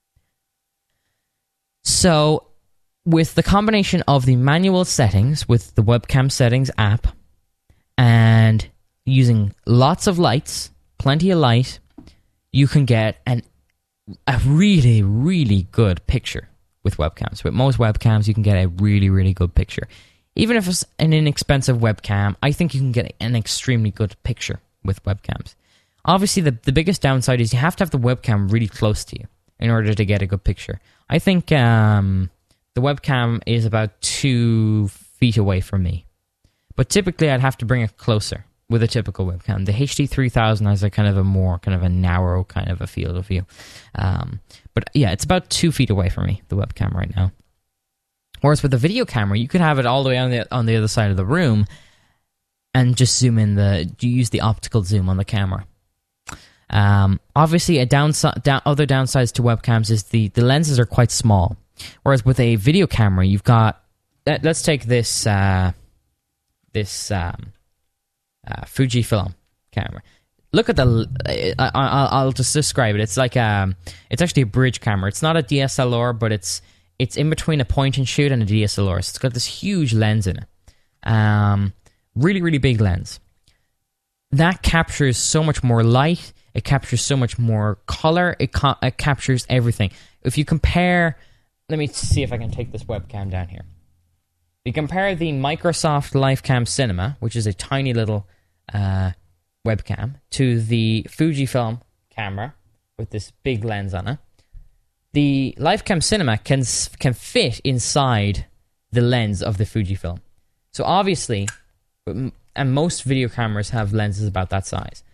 So, with the combination of the manual settings with the Webcam Settings app and using lots of lights, plenty of light, you can get an, a really, really good picture with webcams. With most webcams, you can get a really, really good picture. Even if it's an inexpensive webcam, I think you can get an extremely good picture with webcams. Obviously, the, the biggest downside is you have to have the webcam really close to you in order to get a good picture. I think um, the webcam is about two feet away from me. But typically I'd have to bring it closer with a typical webcam. The H D three thousand has a kind of a more kind of a narrow kind of a field of view. Um, but yeah, it's about two feet away from me, the webcam right now. Whereas with the video camera, you could have it all the way on the on the other side of the room and just zoom in the, you use the optical zoom on the camera. Um, obviously, a downside, down, other downsides to webcams is the, the lenses are quite small. Whereas with a video camera, you've got, let, let's take this, uh, this um, uh, Fujifilm camera. Look at the, I, I, I'll just describe it. It's like a, it's actually a bridge camera. It's not a D S L R, but it's it's in between a point and shoot and a D S L R. So it's got this huge lens in it. Um, really, really big lens. That captures so much more light. It captures so much more color. It, ca- it captures everything. If you compare, let me see if I can take this webcam down here. If you compare the Microsoft LifeCam Cinema, which is a tiny little uh, webcam, to the Fujifilm camera with this big lens on it, the LifeCam Cinema can can fit inside the lens of the Fujifilm. So obviously, and most video cameras have lenses about that size.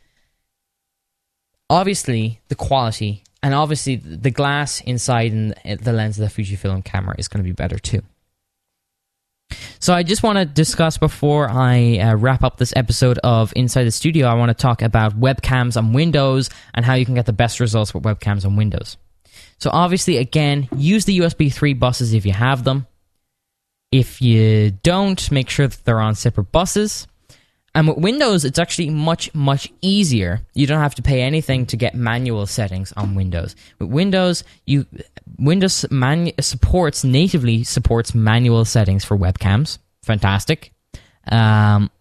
Obviously, the quality, and obviously the glass inside the lens of the Fujifilm camera is going to be better too. So I just want to discuss, before I uh, wrap up this episode of Inside the Studio, I want to talk about webcams on Windows and how you can get the best results with webcams on Windows. So obviously, again, use the U S B three buses if you have them. If you don't, make sure that they're on separate buses. And with Windows, it's actually much, much easier. You don't have to pay anything to get manual settings on Windows. With Windows, you Windows manu- supports, natively supports manual settings for webcams. Fantastic. Um,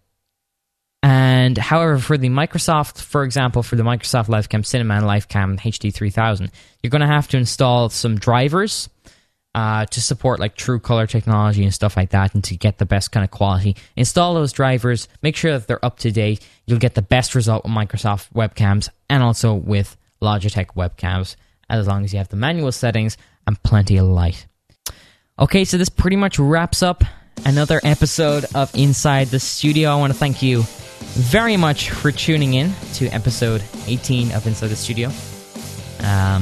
and however, for the Microsoft, for example, for the Microsoft LifeCam Cinema and LifeCam H D three thousand, you're going to have to install some drivers Uh, to support like true color technology and stuff like that, and to get the best kind of quality. Install those drivers, make sure that they're up to date. You'll get the best result with Microsoft webcams and also with Logitech webcams, as long as you have the manual settings and plenty of light. Okay, so this pretty much wraps up another episode of Inside the Studio. I want to thank you very much for tuning in to episode eighteen of Inside the Studio. Um...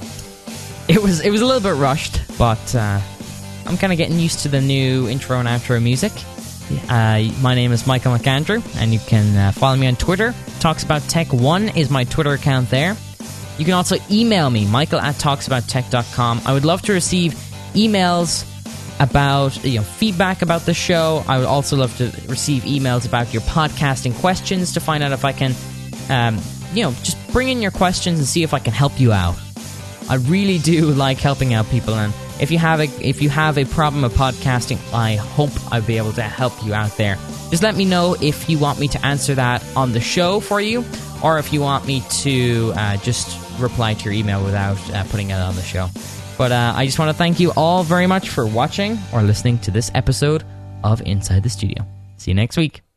It was it was a little bit rushed, but uh, I'm kind of getting used to the new intro and outro music. Uh, my name is Michael McAndrew, and you can uh, follow me on Twitter. Talks About Tech one is my Twitter account there. You can also email me, michael at talks about tech dot com. I would love to receive emails about, you know, feedback about the show. I would also love to receive emails about your podcasting questions to find out if I can, um, you know, just bring in your questions and see if I can help you out. I really do like helping out people, and if you have a if you have a problem with podcasting, I hope I'll be able to help you out there. Just let me know if you want me to answer that on the show for you, or if you want me to uh, just reply to your email without uh, putting it on the show. But uh, I just want to thank you all very much for watching or listening to this episode of Inside the Studio. See you next week.